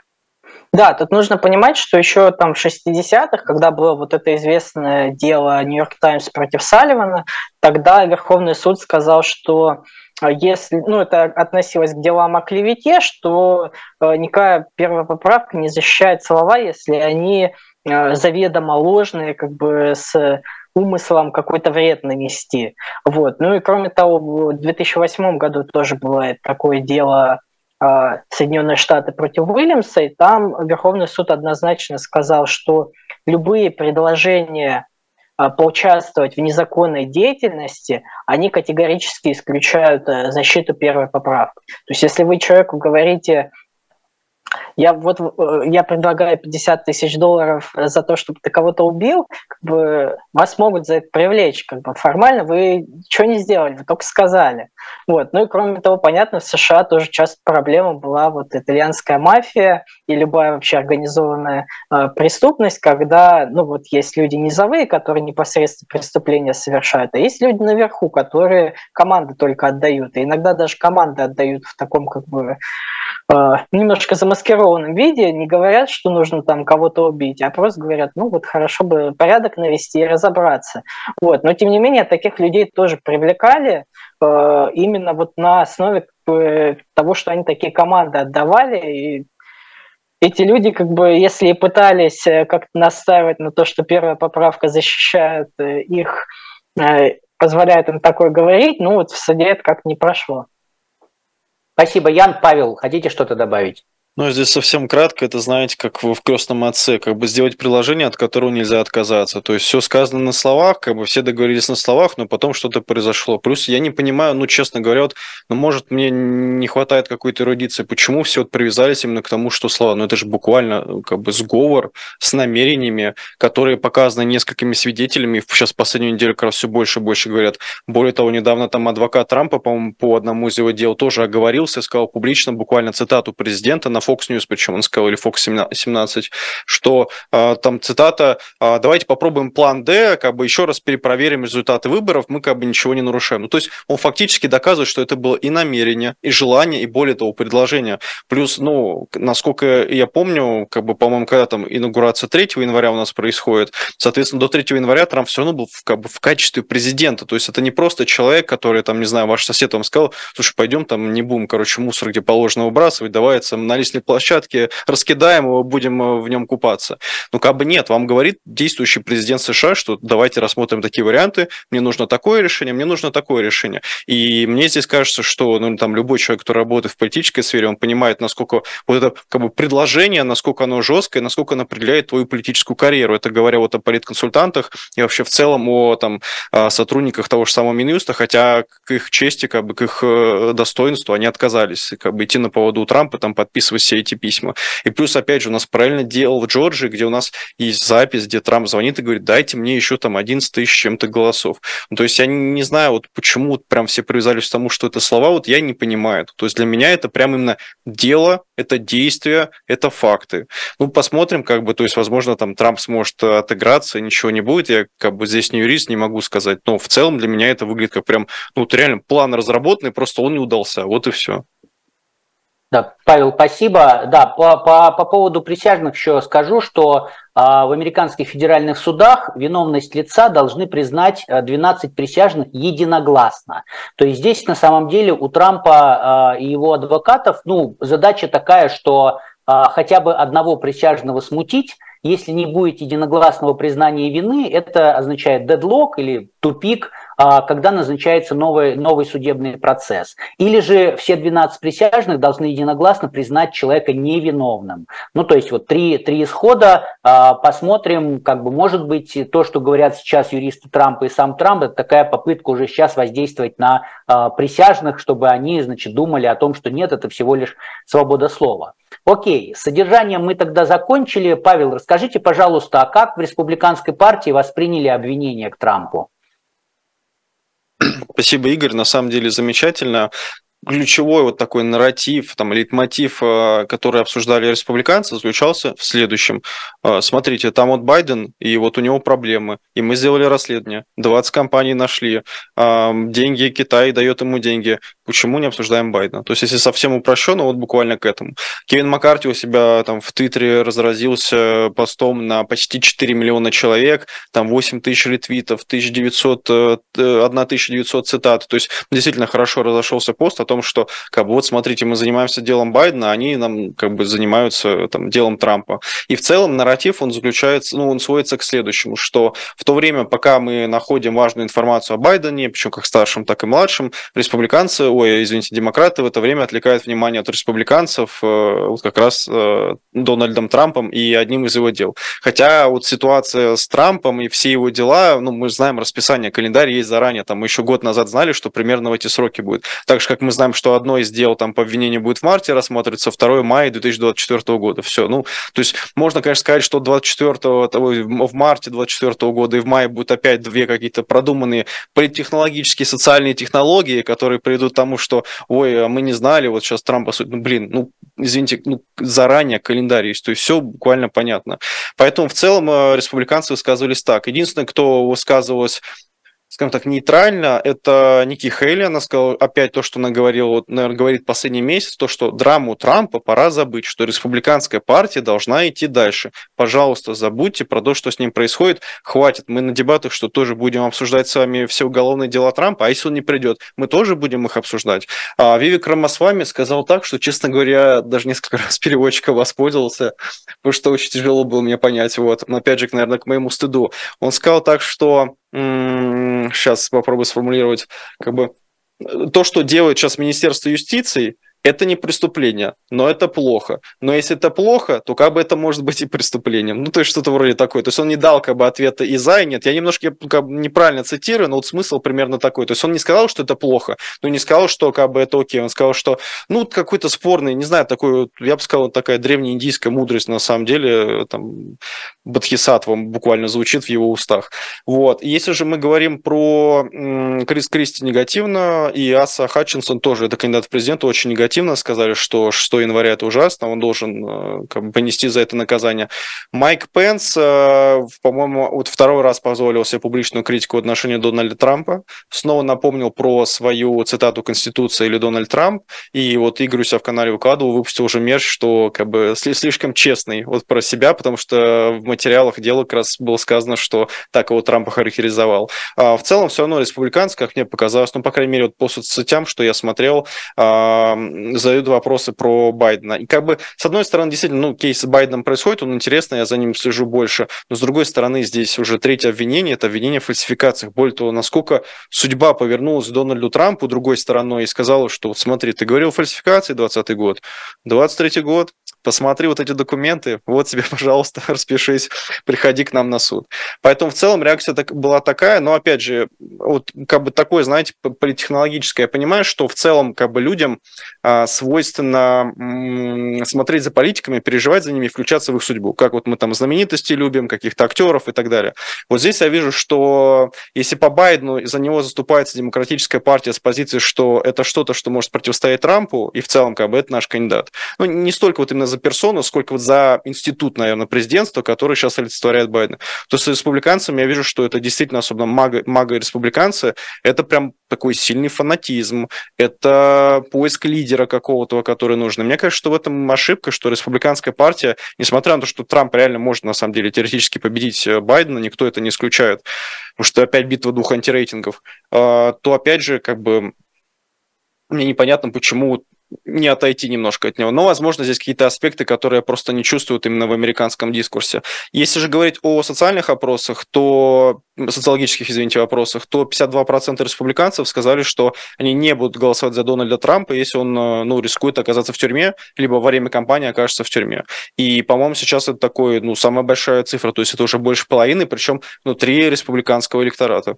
Да, тут нужно понимать, что еще там в шестидесятых, когда было вот это известное дело Нью-Йорк Таймс против Салливана, тогда Верховный суд сказал, что если, ну, это относилось к делам о клевете, что э, никакая первая поправка не защищает слова, если они заведомо ложные, как бы с умыслом какой-то вред нанести. Вот. Ну и кроме того, в две тысячи восьмом году тоже было такое дело Соединенные Штаты против Уильямса, и там Верховный суд однозначно сказал, что любые предложения поучаствовать в незаконной деятельности, они категорически исключают защиту первой поправки. То есть если вы человеку говорите: Я вот я предлагаю пятьдесят тысяч долларов за то, чтобы ты кого-то убил, как бы вас могут за это привлечь. Как бы формально вы ничего не сделали, вы только сказали. Вот. Ну и кроме того, понятно, в США тоже часто проблема была вот итальянская мафия и любая вообще организованная э, преступность, когда, ну вот есть люди низовые, которые непосредственно преступления совершают, а есть люди наверху, которые команды только отдают. И иногда даже команды отдают в таком как бы немножко замаскированном виде, не говорят, что нужно там кого-то убить, а просто говорят: ну вот хорошо бы порядок навести и разобраться. Вот. Но тем не менее таких людей тоже привлекали э, именно вот на основе э, того, что они такие команды отдавали. И эти люди, как бы, если и пытались как-то настаивать на то, что первая поправка защищает их, э, позволяет им такое говорить, ну вот в суде это как-то не прошло. Спасибо, Ян. Павел, хотите что-то добавить? Ну, здесь совсем кратко, это, знаете, как в «Крестном отце», как бы сделать приложение, от которого нельзя отказаться. То есть все сказано на словах, как бы все договорились на словах, но потом что-то произошло. Плюс я не понимаю, ну, честно говоря, вот, ну, может, мне не хватает какой-то эрудиции, почему все вот привязались именно к тому, что слова. Ну, это же буквально как бы сговор с намерениями, которые показаны несколькими свидетелями. Сейчас в последнюю неделю как раз все больше и больше говорят. Более того, недавно там адвокат Трампа, по-моему, по одному из его дел тоже оговорился, сказал публично буквально цитату президента на Fox News, причем он сказал, или Fox семнадцать, что э, там цитата: «Давайте попробуем план Д, как бы еще раз перепроверим результаты выборов, мы как бы ничего не нарушаем». Ну, то есть он фактически доказывает, что это было и намерение, и желание, и более того, предложение. Плюс, ну, насколько я помню, как бы, по-моему, когда там инаугурация третьего января у нас происходит, соответственно, до третьего января Трамп все равно был в, как бы, в качестве президента. То есть это не просто человек, который, там, не знаю, ваш сосед вам сказал: слушай, пойдем там не будем, короче, мусор где положено выбрасывать, давай на лестничной площадке раскидаем его, будем в нем купаться. Ну, как бы нет, вам говорит действующий президент США, что давайте рассмотрим такие варианты, мне нужно такое решение, мне нужно такое решение. И мне здесь кажется, что, ну, там любой человек, который работает в политической сфере, он понимает, насколько вот это как бы предложение, насколько оно жесткое, насколько оно определяет твою политическую карьеру. Это говоря вот о политконсультантах и вообще в целом о там, сотрудниках того же самого Минюста, хотя к их чести, как бы к их достоинству они отказались как бы идти на поводу у Трампа, там подписывать все эти письма. И плюс, опять же, у нас параллельно дело в Джорджии, где у нас есть запись, где Трамп звонит и говорит: дайте мне еще там одиннадцать тысяч чем-то голосов. Ну, то есть я не знаю, вот почему вот прям все привязались к тому, что это слова, вот я не понимаю. То есть для меня это прям именно дело, это действие, это факты. Ну, посмотрим, как бы, то есть, возможно, там Трамп сможет отыграться, ничего не будет. Я как бы здесь не юрист, не могу сказать. Но в целом для меня это выглядит как прям, ну, вот реально план разработанный, просто он не удался. Вот и все. Да, Павел, спасибо. Да, по, по, по поводу присяжных еще скажу, что а, в американских федеральных судах виновность лица должны признать двенадцать присяжных единогласно. То есть здесь на самом деле у Трампа а, и его адвокатов, ну, задача такая, что а, хотя бы одного присяжного смутить. Если не будет единогласного признания вины, это означает дедлок или тупик, когда назначается новый, новый судебный процесс. Или же все двенадцать присяжных должны единогласно признать человека невиновным. Ну, то есть вот три, три исхода. Посмотрим, как бы, может быть, то, что говорят сейчас юристы Трампа и сам Трамп, это такая попытка уже сейчас воздействовать на присяжных, чтобы они, значит, думали о том, что нет, это всего лишь свобода слова. Окей, с содержанием мы тогда закончили. Павел, расскажите, пожалуйста, а как в республиканской партии восприняли обвинения к Трампу? Спасибо, Игорь. На самом деле замечательно. Ключевой вот такой нарратив, там, лейтмотив, который обсуждали республиканцы, заключался в следующем. Смотрите, там вот Байден, и вот у него проблемы, и мы сделали расследование, двадцать компаний нашли, деньги, Китай дает ему деньги. Почему не обсуждаем Байдена? То есть, если совсем упрощенно, вот буквально к этому. Кевин Маккарти у себя там в Твиттере разразился постом на почти четыре миллиона человек, там восемь тысяч ретвитов, тысяча девятьсот, тысяча девятьсот цитат. То есть, действительно хорошо разошелся пост о том, том, что как бы вот смотрите, мы занимаемся делом Байдена, а они нам как бы занимаются там делом Трампа. И в целом нарратив, он заключается, ну, он сводится к следующему, что в то время, пока мы находим важную информацию о Байдене, причем как старшим, так и младшим, республиканцы, ой, извините, демократы в это время отвлекают внимание от республиканцев вот как раз Дональдом Трампом и одним из его дел. Хотя вот ситуация с Трампом и все его дела, ну, мы знаем расписание, календарь есть заранее, там мы еще год назад знали, что примерно в эти сроки будет. Так же, как мы знаем, что одно из дел там по обвинению будет в марте рассматриваться, второе мая две тысячи двадцать четвёртого года. Все. Ну, то есть можно, конечно, сказать, что двадцать четвёртого, в марте двадцать четвёртого года и в мае будут опять две какие-то продуманные политтехнологические, социальные технологии, которые приведут к тому, что, ой, мы не знали, вот сейчас Трамп, ну, блин, ну, извините, ну, заранее календарь есть, то есть все буквально понятно. Поэтому в целом республиканцы высказывались так. Единственное, кто высказывалась, скажем так, нейтрально, это Ники Хейли. Она сказала опять то, что она говорила, вот, наверное, говорит последний месяц, то, что драму Трампа пора забыть, что республиканская партия должна идти дальше. Пожалуйста, забудьте про то, что с ним происходит. Хватит. Мы на дебатах, что тоже будем обсуждать с вами все уголовные дела Трампа, а если он не придет, мы тоже будем их обсуждать. А Вивек Рамасвами сказал так, что, честно говоря, даже несколько раз переводчиком воспользовался, потому что очень тяжело было мне понять. Вот. Но опять же, наверное, к моему стыду. Он сказал так, что сейчас попробую сформулировать, как бы то, что делает сейчас Министерство юстиции, это не преступление, но это плохо. Но если это плохо, то как бы это может быть и преступлением. Ну, то есть что-то вроде такое. То есть он не дал как бы ответа и за, и нет. Я немножко как бы неправильно цитирую, но вот смысл примерно такой. То есть он не сказал, что это плохо, но не сказал, что как бы это окей. Он сказал, что ну, какой-то спорный, не знаю, такой, я бы сказал, такая древнеиндийская мудрость на самом деле, там, бодхисаттва буквально звучит в его устах. Вот. И если же мы говорим про Крис Кристи негативно, и Аса Хатчинсон тоже, это кандидат в президенты, очень негативно сказали, что шестого января это ужасно, он должен как бы понести за это наказание. Майк Пенс, по-моему, вот второй раз позволил себе публичную критику в отношении Дональда Трампа, снова напомнил про свою цитату Конституции или Дональд Трамп, и вот Игорь у себя в канале выкладывал, выпустил уже мерч, что как бы слишком честный вот про себя, потому что в материалах дела как раз было сказано, что так его Трамп охарактеризовал. А в целом все равно республиканцы, как мне показалось, ну, по крайней мере, вот по соцсетям, что я смотрел, задают вопросы про Байдена. И как бы, с одной стороны, действительно, ну, кейс с Байденом происходит, он интересный, я за ним слежу больше, но с другой стороны, здесь уже третье обвинение, это обвинение в фальсификациях. Более того, насколько судьба повернулась к Дональду Трампу другой стороной и сказала, что вот смотри, ты говорил о фальсификации двадцатый год, двадцать третий год, посмотри вот эти документы, вот тебе, пожалуйста, распишись, приходи к нам на суд. Поэтому в целом реакция так, была такая, но опять же, вот как бы такое, знаете, политтехнологическое. Я понимаю, что в целом как бы людям а, свойственно м- смотреть за политиками, переживать за ними, включаться в их судьбу. Как вот мы там знаменитости любим, каких-то актеров и так далее. Вот здесь я вижу, что если по Байдену за него заступается демократическая партия с позиции, что это что-то, что может противостоять Трампу, и в целом как бы это наш кандидат. Ну, не столько вот именно за персону, сколько вот за институт, наверное, президентства, который сейчас олицетворяет Байдена. То есть с республиканцами я вижу, что это действительно, особенно мага, мага и республиканцы, это прям такой сильный фанатизм, это поиск лидера какого-то, который нужен. Мне кажется, что в этом ошибка, что республиканская партия, несмотря на то, что Трамп реально может, на самом деле, теоретически победить Байдена, никто это не исключает, потому что опять битва двух антирейтингов, то опять же, как бы, мне непонятно, почему не отойти немножко от него. Но, возможно, здесь какие-то аспекты, которые просто не чувствуют именно в американском дискурсе. Если же говорить о социальных опросах, то социологических, извините, вопросах, то пятьдесят два процента республиканцев сказали, что они не будут голосовать за Дональда Трампа, если он, ну, рискует оказаться в тюрьме, либо во время кампании окажется в тюрьме. И, по-моему, сейчас это такой, ну, самая большая цифра, то есть это уже больше половины, причем внутри республиканского электората.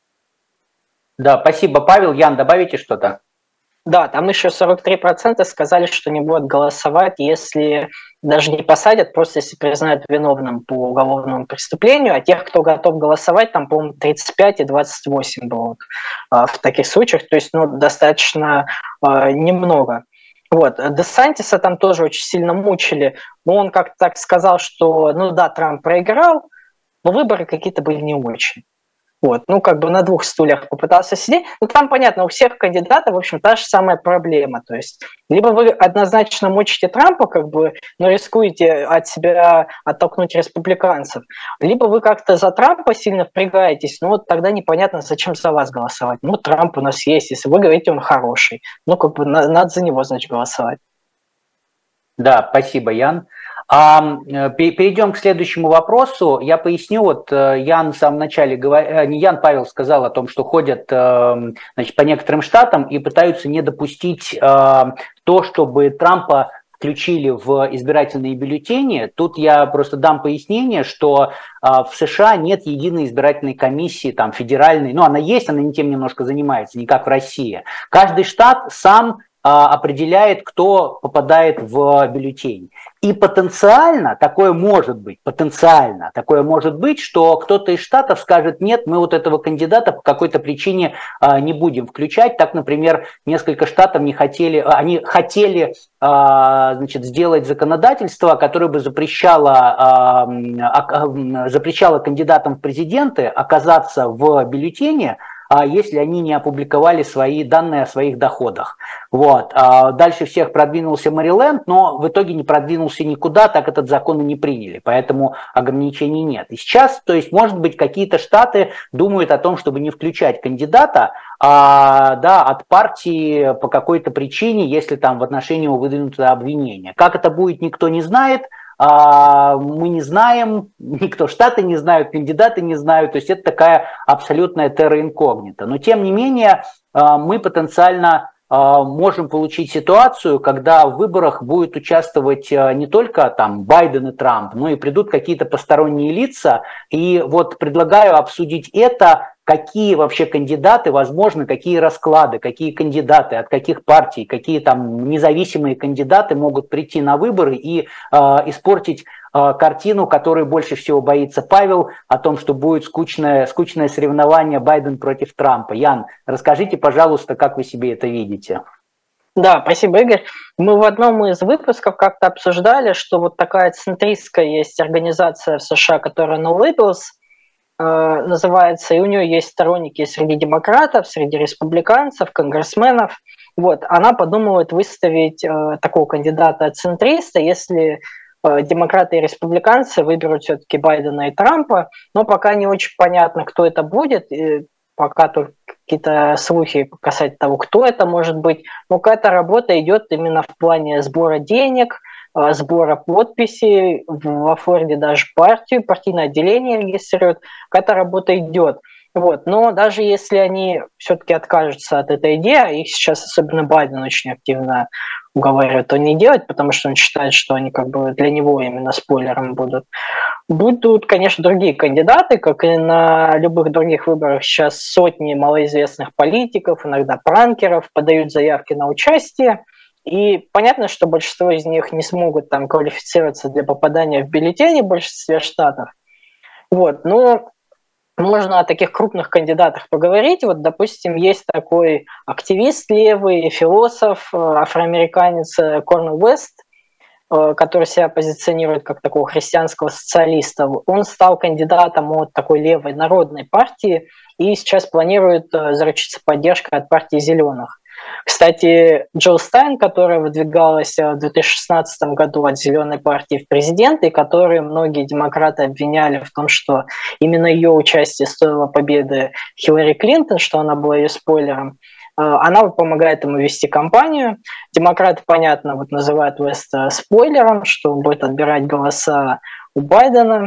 Да, спасибо, Павел. Ян, добавите что-то? Да, там еще сорок три процента сказали, что не будут голосовать, если даже не посадят, просто если признают виновным по уголовному преступлению, а тех, кто готов голосовать, там, по-моему, тридцать пять и двадцать восемь было а, в таких случаях, то есть, ну, достаточно а, немного. Вот, Десантиса там тоже очень сильно мучили, но он как-то так сказал, что, ну да, Трамп проиграл, но выборы какие-то были не очень. Вот, ну, как бы на двух стульях попытался сидеть. Ну, там, понятно, у всех кандидатов, в общем, та же самая проблема. То есть, либо вы однозначно мочите Трампа, как бы, но рискуете от себя оттолкнуть республиканцев, либо вы как-то за Трампа сильно впрягаетесь, ну, вот тогда непонятно, зачем за вас голосовать. Ну, Трамп у нас есть, если вы говорите, он хороший. Ну, как бы, надо за него, значит, голосовать. Да, спасибо, Ян. А, перейдем к следующему вопросу. Я поясню, вот Ян в самом начале, не Ян, Павел сказал о том, что ходят, значит, по некоторым штатам и пытаются не допустить то, чтобы Трампа включили в избирательные бюллетени. Тут я просто дам пояснение, что в США нет единой избирательной комиссии, там, федеральной, ну, она есть, она не тем немножко занимается, не как в России. Каждый штат сам определяет, кто попадает в бюллетень. И потенциально такое может быть, потенциально такое может быть, что кто-то из штатов скажет: нет, мы вот этого кандидата по какой-то причине не будем включать. Так, например, несколько штатов не хотели, они хотели, значит, сделать законодательство, которое бы запрещало, запрещало кандидатам в президенты оказаться в бюллетене, если они не опубликовали свои данные о своих доходах. Вот. Дальше всех продвинулся Мэриленд, но в итоге не продвинулся никуда, так этот закон и не приняли, поэтому ограничений нет. И сейчас, то есть, может быть, какие-то штаты думают о том, чтобы не включать кандидата, а, да, от партии по какой-то причине, если там в отношении его выдвинуто обвинение. Как это будет, никто не знает. Мы не знаем, никто, штаты не знают, кандидаты не знают, то есть это такая абсолютная терра инкогнита. Но тем не менее мы потенциально можем получить ситуацию, когда в выборах будет участвовать не только там Байден и Трамп, но и придут какие-то посторонние лица. И вот предлагаю обсудить это, какие вообще кандидаты возможны, какие расклады, какие кандидаты, от каких партий, какие там независимые кандидаты могут прийти на выборы и э, испортить э, картину, которой больше всего боится Павел, о том, что будет скучное, скучное соревнование Байден против Трампа. Ян, расскажите, пожалуйста, как вы себе это видите? Да, спасибо, Игорь. Мы в одном из выпусков как-то обсуждали, что вот такая центристская есть организация в США, которая No Labels называется, и у нее есть сторонники среди демократов, среди республиканцев, конгрессменов. Вот, она подумывает выставить э, такого кандидата-центриста, если э, демократы и республиканцы выберут все-таки Байдена и Трампа, но пока не очень понятно, кто это будет, и пока только какие-то слухи касательно того, кто это может быть, но какая-то работа идет именно в плане сбора денег, сбора подписей, во Флориде даже партию, партийное отделение регистрируют, какая-то работа идет. Вот. Но даже если они все-таки откажутся от этой идеи, а их сейчас особенно Байден очень активно уговаривает то не делать, потому что он считает, что они как бы для него именно спойлером будут. Будут, конечно, другие кандидаты, как и на любых других выборах. Сейчас сотни малоизвестных политиков, иногда пранкеров подают заявки на участие. И понятно, что большинство из них не смогут там квалифицироваться для попадания в бюллетени в большинстве штатов. Вот, но можно о таких крупных кандидатах поговорить. Вот, допустим, есть такой активист левый, философ, афроамериканец Корнел Уэст, который себя позиционирует как такого христианского социалиста. Он стал кандидатом от такой левой народной партии и сейчас планирует заручиться поддержкой от партии «Зеленых». Кстати, Джилл Стайн, которая выдвигалась в две тысячи шестнадцатом году от Зеленой партии в президенты, и которые многие демократы обвиняли в том, что именно ее участие стоило победы Хиллари Клинтон, что она была ее спойлером, она вот помогает ему вести кампанию. Демократы, понятно, вот называют Уэста спойлером, что он будет отбирать голоса у Байдена.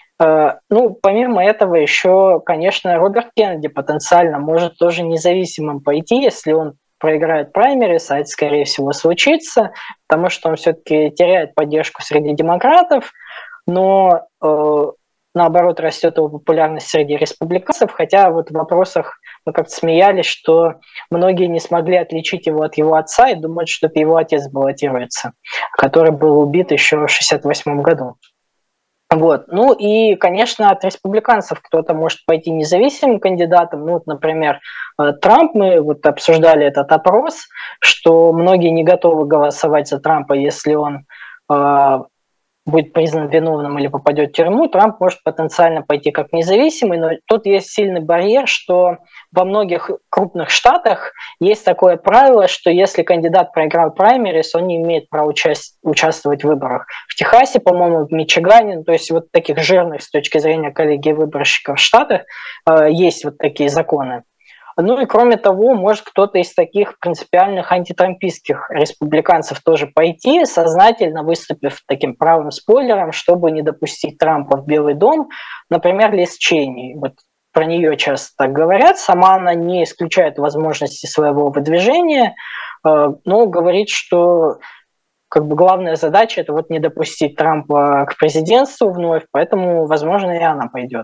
Ну, помимо этого еще, конечно, Роберт Кеннеди потенциально может тоже независимым пойти, если он проиграет праймерис, а это, скорее всего, случится, потому что он все-таки теряет поддержку среди демократов, но э, наоборот растет его популярность среди республиканцев, хотя вот в вопросах мы как-то смеялись, что многие не смогли отличить его от его отца и думают, что это его отец баллотируется, который был убит еще в шестьдесят восьмом году. Вот. Ну и, конечно, от республиканцев кто-то может пойти независимым кандидатом. Ну вот, например, Трамп, мы вот обсуждали этот опрос, что многие не готовы голосовать за Трампа, если он э, будет признан виновным или попадет в тюрьму, Трамп может потенциально пойти как независимый, но тут есть сильный барьер, что во многих крупных штатах есть такое правило, что если кандидат проиграл праймерис, он не имеет права участь, участвовать в выборах. В Техасе, по-моему, в Мичигане, то есть вот таких жирных с точки зрения коллегии выборщиков штатах, э, есть вот такие законы. Ну и кроме того, может кто-то из таких принципиальных антитрампистских республиканцев тоже пойти, сознательно выступив таким правым спойлером, чтобы не допустить Трампа в Белый дом. Например, Лиз Чейни. Вот про нее часто так говорят. Сама она не исключает возможности своего выдвижения, но говорит, что как бы главная задача – это вот не допустить Трампа к президентству вновь, поэтому, возможно, и она пойдет.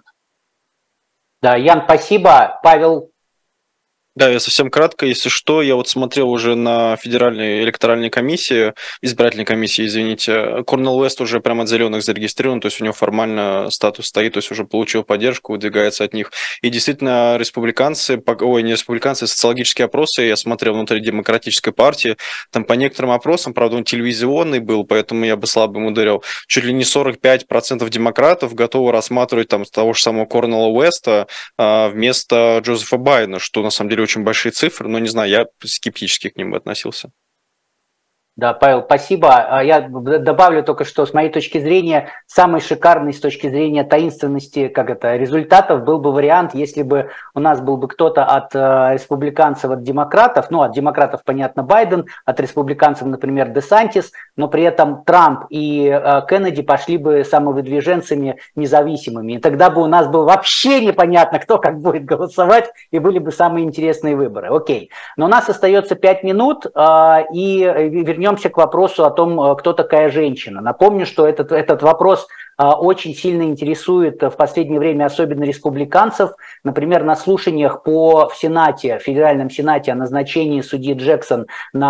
Да, Ян, спасибо. Павел. Да, я совсем кратко, если что, я вот смотрел уже на федеральной электоральной комиссии, избирательной комиссии, извините, Корнел Уэст уже прямо от зеленых зарегистрирован, то есть у него формально статус стоит, то есть уже получил поддержку, выдвигается от них. И действительно, республиканцы, ой, не республиканцы, социологические опросы, я смотрел внутри демократической партии, там по некоторым опросам, правда, он телевизионный был, поэтому я бы слабо ему ударил, чуть ли не сорок пять процентов демократов готовы рассматривать там того же самого Корнела Уэста а, вместо Джозефа Байдена, что на самом деле очень большие цифры, но не знаю, я скептически к ним относился. Да, Павел, спасибо. Я добавлю только, что с моей точки зрения, самый шикарный с точки зрения таинственности, как это, результатов был бы вариант, если бы у нас был бы кто-то от э, республиканцев, от демократов, ну, от демократов, понятно, Байден, от республиканцев, например, Десантис, но при этом Трамп и э, Кеннеди пошли бы самовыдвиженцами независимыми. И тогда бы у нас было вообще непонятно, кто как будет голосовать, и были бы самые интересные выборы. Окей. Но у нас остается пять минут, э, и вернемся Вернемся к вопросу о том, кто такая женщина. Напомню, что этот, этот вопрос очень сильно интересует в последнее время особенно республиканцев. Например, на слушаниях по в Сенате, в Федеральном Сенате о назначении судьи Джексон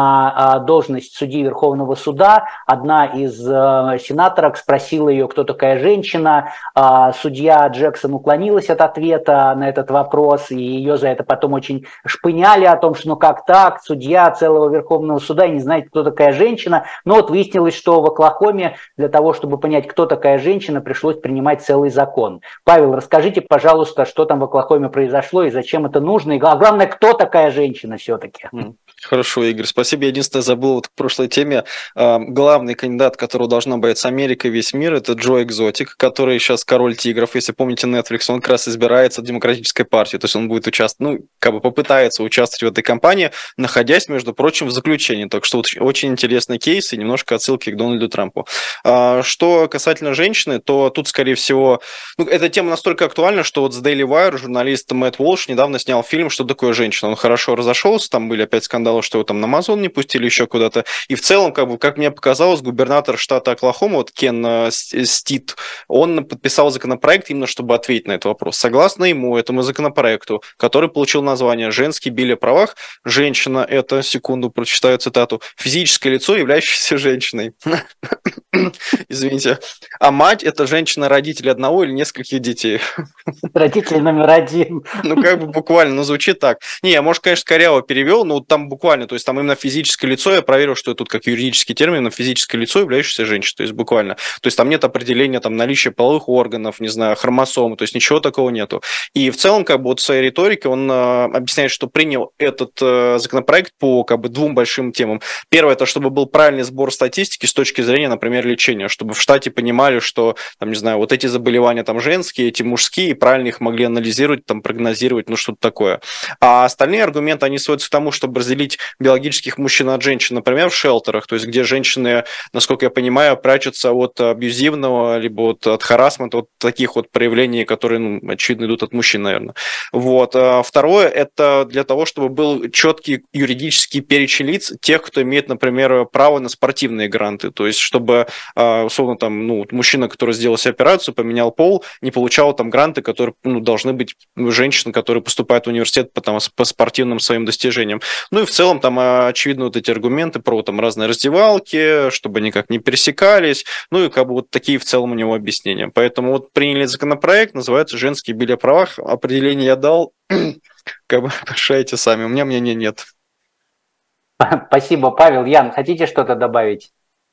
на должность судьи Верховного суда, одна из сенаторок спросила ее, кто такая женщина. Судья Джексон уклонилась от ответа на этот вопрос, и ее за это потом очень шпыняли о том, что ну как так, судья целого Верховного суда и не знает, кто такая женщина. Но вот выяснилось, что в Оклахоме для того, чтобы понять, кто такая женщина, пришлось принимать целый закон. Павел, расскажите, пожалуйста, что там в Оклахоме произошло и зачем это нужно, и главное, кто такая женщина все-таки? Хорошо, Игорь, спасибо. Я единственное забыл вот к прошлой теме. Главный кандидат, которого должна бояться Америка и весь мир, это Джо Экзотик, который сейчас король тигров. Если помните Netflix, он как раз избирается от Демократической партии, то есть он будет участвовать, ну, как бы попытается участвовать в этой кампании, находясь, между прочим, в заключении. Так что вот очень интересный кейс и немножко отсылки к Дональду Трампу. Что касательно женщины, то тут, скорее всего, ну, эта тема настолько актуальна, что вот с Daily Wire журналист Мэтт Уолш недавно снял фильм «Что такое женщина». Он хорошо разошелся, там были опять скандалы, что его там на Амазон не пустили еще куда-то. И в целом, как бы, как мне показалось, губернатор штата Оклахома, вот Кен Стит, он подписал законопроект именно, чтобы ответить на этот вопрос. Согласно ему, этому законопроекту, который получил название «Женский биль о правах», женщина – это, секунду, прочитаю цитату, физическое лицо, являющееся женщиной. Извините. А мать – это женщина-родитель одного или нескольких детей. Родитель номер один. Ну, как бы буквально, ну, звучит так. Не, я, может, конечно, коряво перевел, но там буквально, то есть там именно физическое лицо, я проверил, что это тут как юридический термин, но физическое лицо, являющееся женщиной, то есть буквально. То есть там нет определения там наличия половых органов, не знаю, хромосом, то есть ничего такого нету. И в целом, как бы вот в своей риторике он э, объясняет, что принял этот э, законопроект по как бы двум большим темам. Первое, это чтобы был правильный сбор статистики с точки зрения, например, лечения, чтобы в штате понимали, что, там, не знаю, вот эти заболевания там женские, эти мужские, и правильно их могли анализировать, там, прогнозировать, ну, что-то такое. А остальные аргументы, они сводятся к тому, чтобы разделить биологических мужчин от женщин, например, в шелтерах, то есть где женщины, насколько я понимаю, прячутся от абьюзивного, либо от, от харассмента, от таких вот проявлений, которые, ну, очевидно, идут от мужчин, наверное. Вот. А второе, это для того, чтобы был четкий юридический перечень лиц, тех, кто имеет, например, право на спортивные гранты, то есть чтобы, условно, там, ну, мужчина, который сделал себе операцию, поменял пол, не получал там гранты, которые, ну, должны быть женщины, которые поступают в университет по, там, по спортивным своим достижениям. Ну и в целом там, очевидно, вот эти аргументы про там разные раздевалки, чтобы никак не пересекались, ну и как бы вот такие в целом у него объяснения. Поэтому вот приняли законопроект, называется «Женский биль о правах», определение я дал, как бы решайте сами, у меня мнения нет. Спасибо, Павел. Ян, хотите что-то добавить?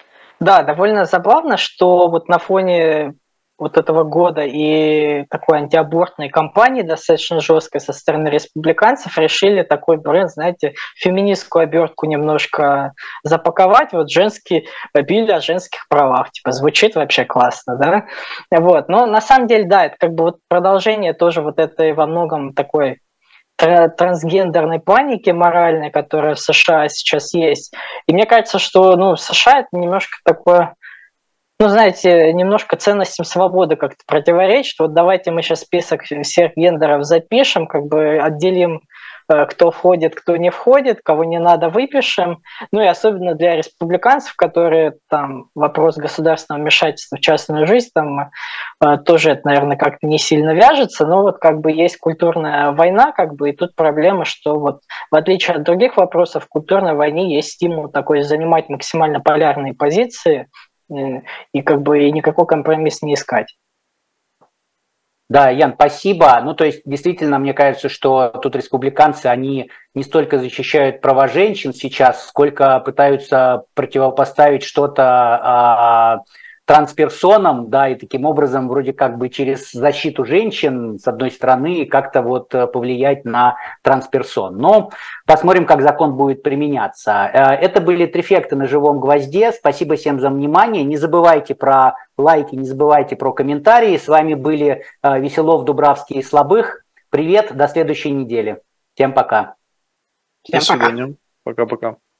Да, довольно забавно, что вот на фоне вот этого года и такой антиабортной кампании достаточно жесткой со стороны республиканцев решили такой бренд, знаете, феминистскую обертку немножко запаковать. Вот женский биль о женских правах. Типа звучит вообще классно, да? Вот. Но на самом деле, да, это как бы вот продолжение тоже вот этой во многом такой трансгендерной паники моральной, которая в США сейчас есть. И мне кажется, что ну, в США это немножко такое, ну, знаете, немножко ценностям свободы как-то противоречит. Вот давайте мы сейчас список всех гендеров запишем, как бы отделим, кто входит, кто не входит, кого не надо, выпишем. Ну и особенно для республиканцев, которые там вопрос государственного вмешательства в частную жизнь, там тоже это, наверное, как-то не сильно вяжется, но вот как бы есть культурная война, как бы, и тут проблема, что вот в отличие от других вопросов, в культурной войне есть стимул такой занимать максимально полярные позиции и как бы и никакой компромисс не искать. Да, Ян, спасибо. Ну, то есть, действительно, мне кажется, что тут республиканцы, они не столько защищают права женщин сейчас, сколько пытаются противопоставить что-то а, трансперсонам, да, и таким образом вроде как бы через защиту женщин, с одной стороны, как-то вот повлиять на трансперсон. Но посмотрим, как закон будет применяться. Это были Трефекты на живом гвозде. Спасибо всем за внимание. Не забывайте про лайки, не забывайте про комментарии. С вами были Веселов, Дубравский и Слабых. Привет, до следующей недели. Всем пока. До свидания. Пока-пока.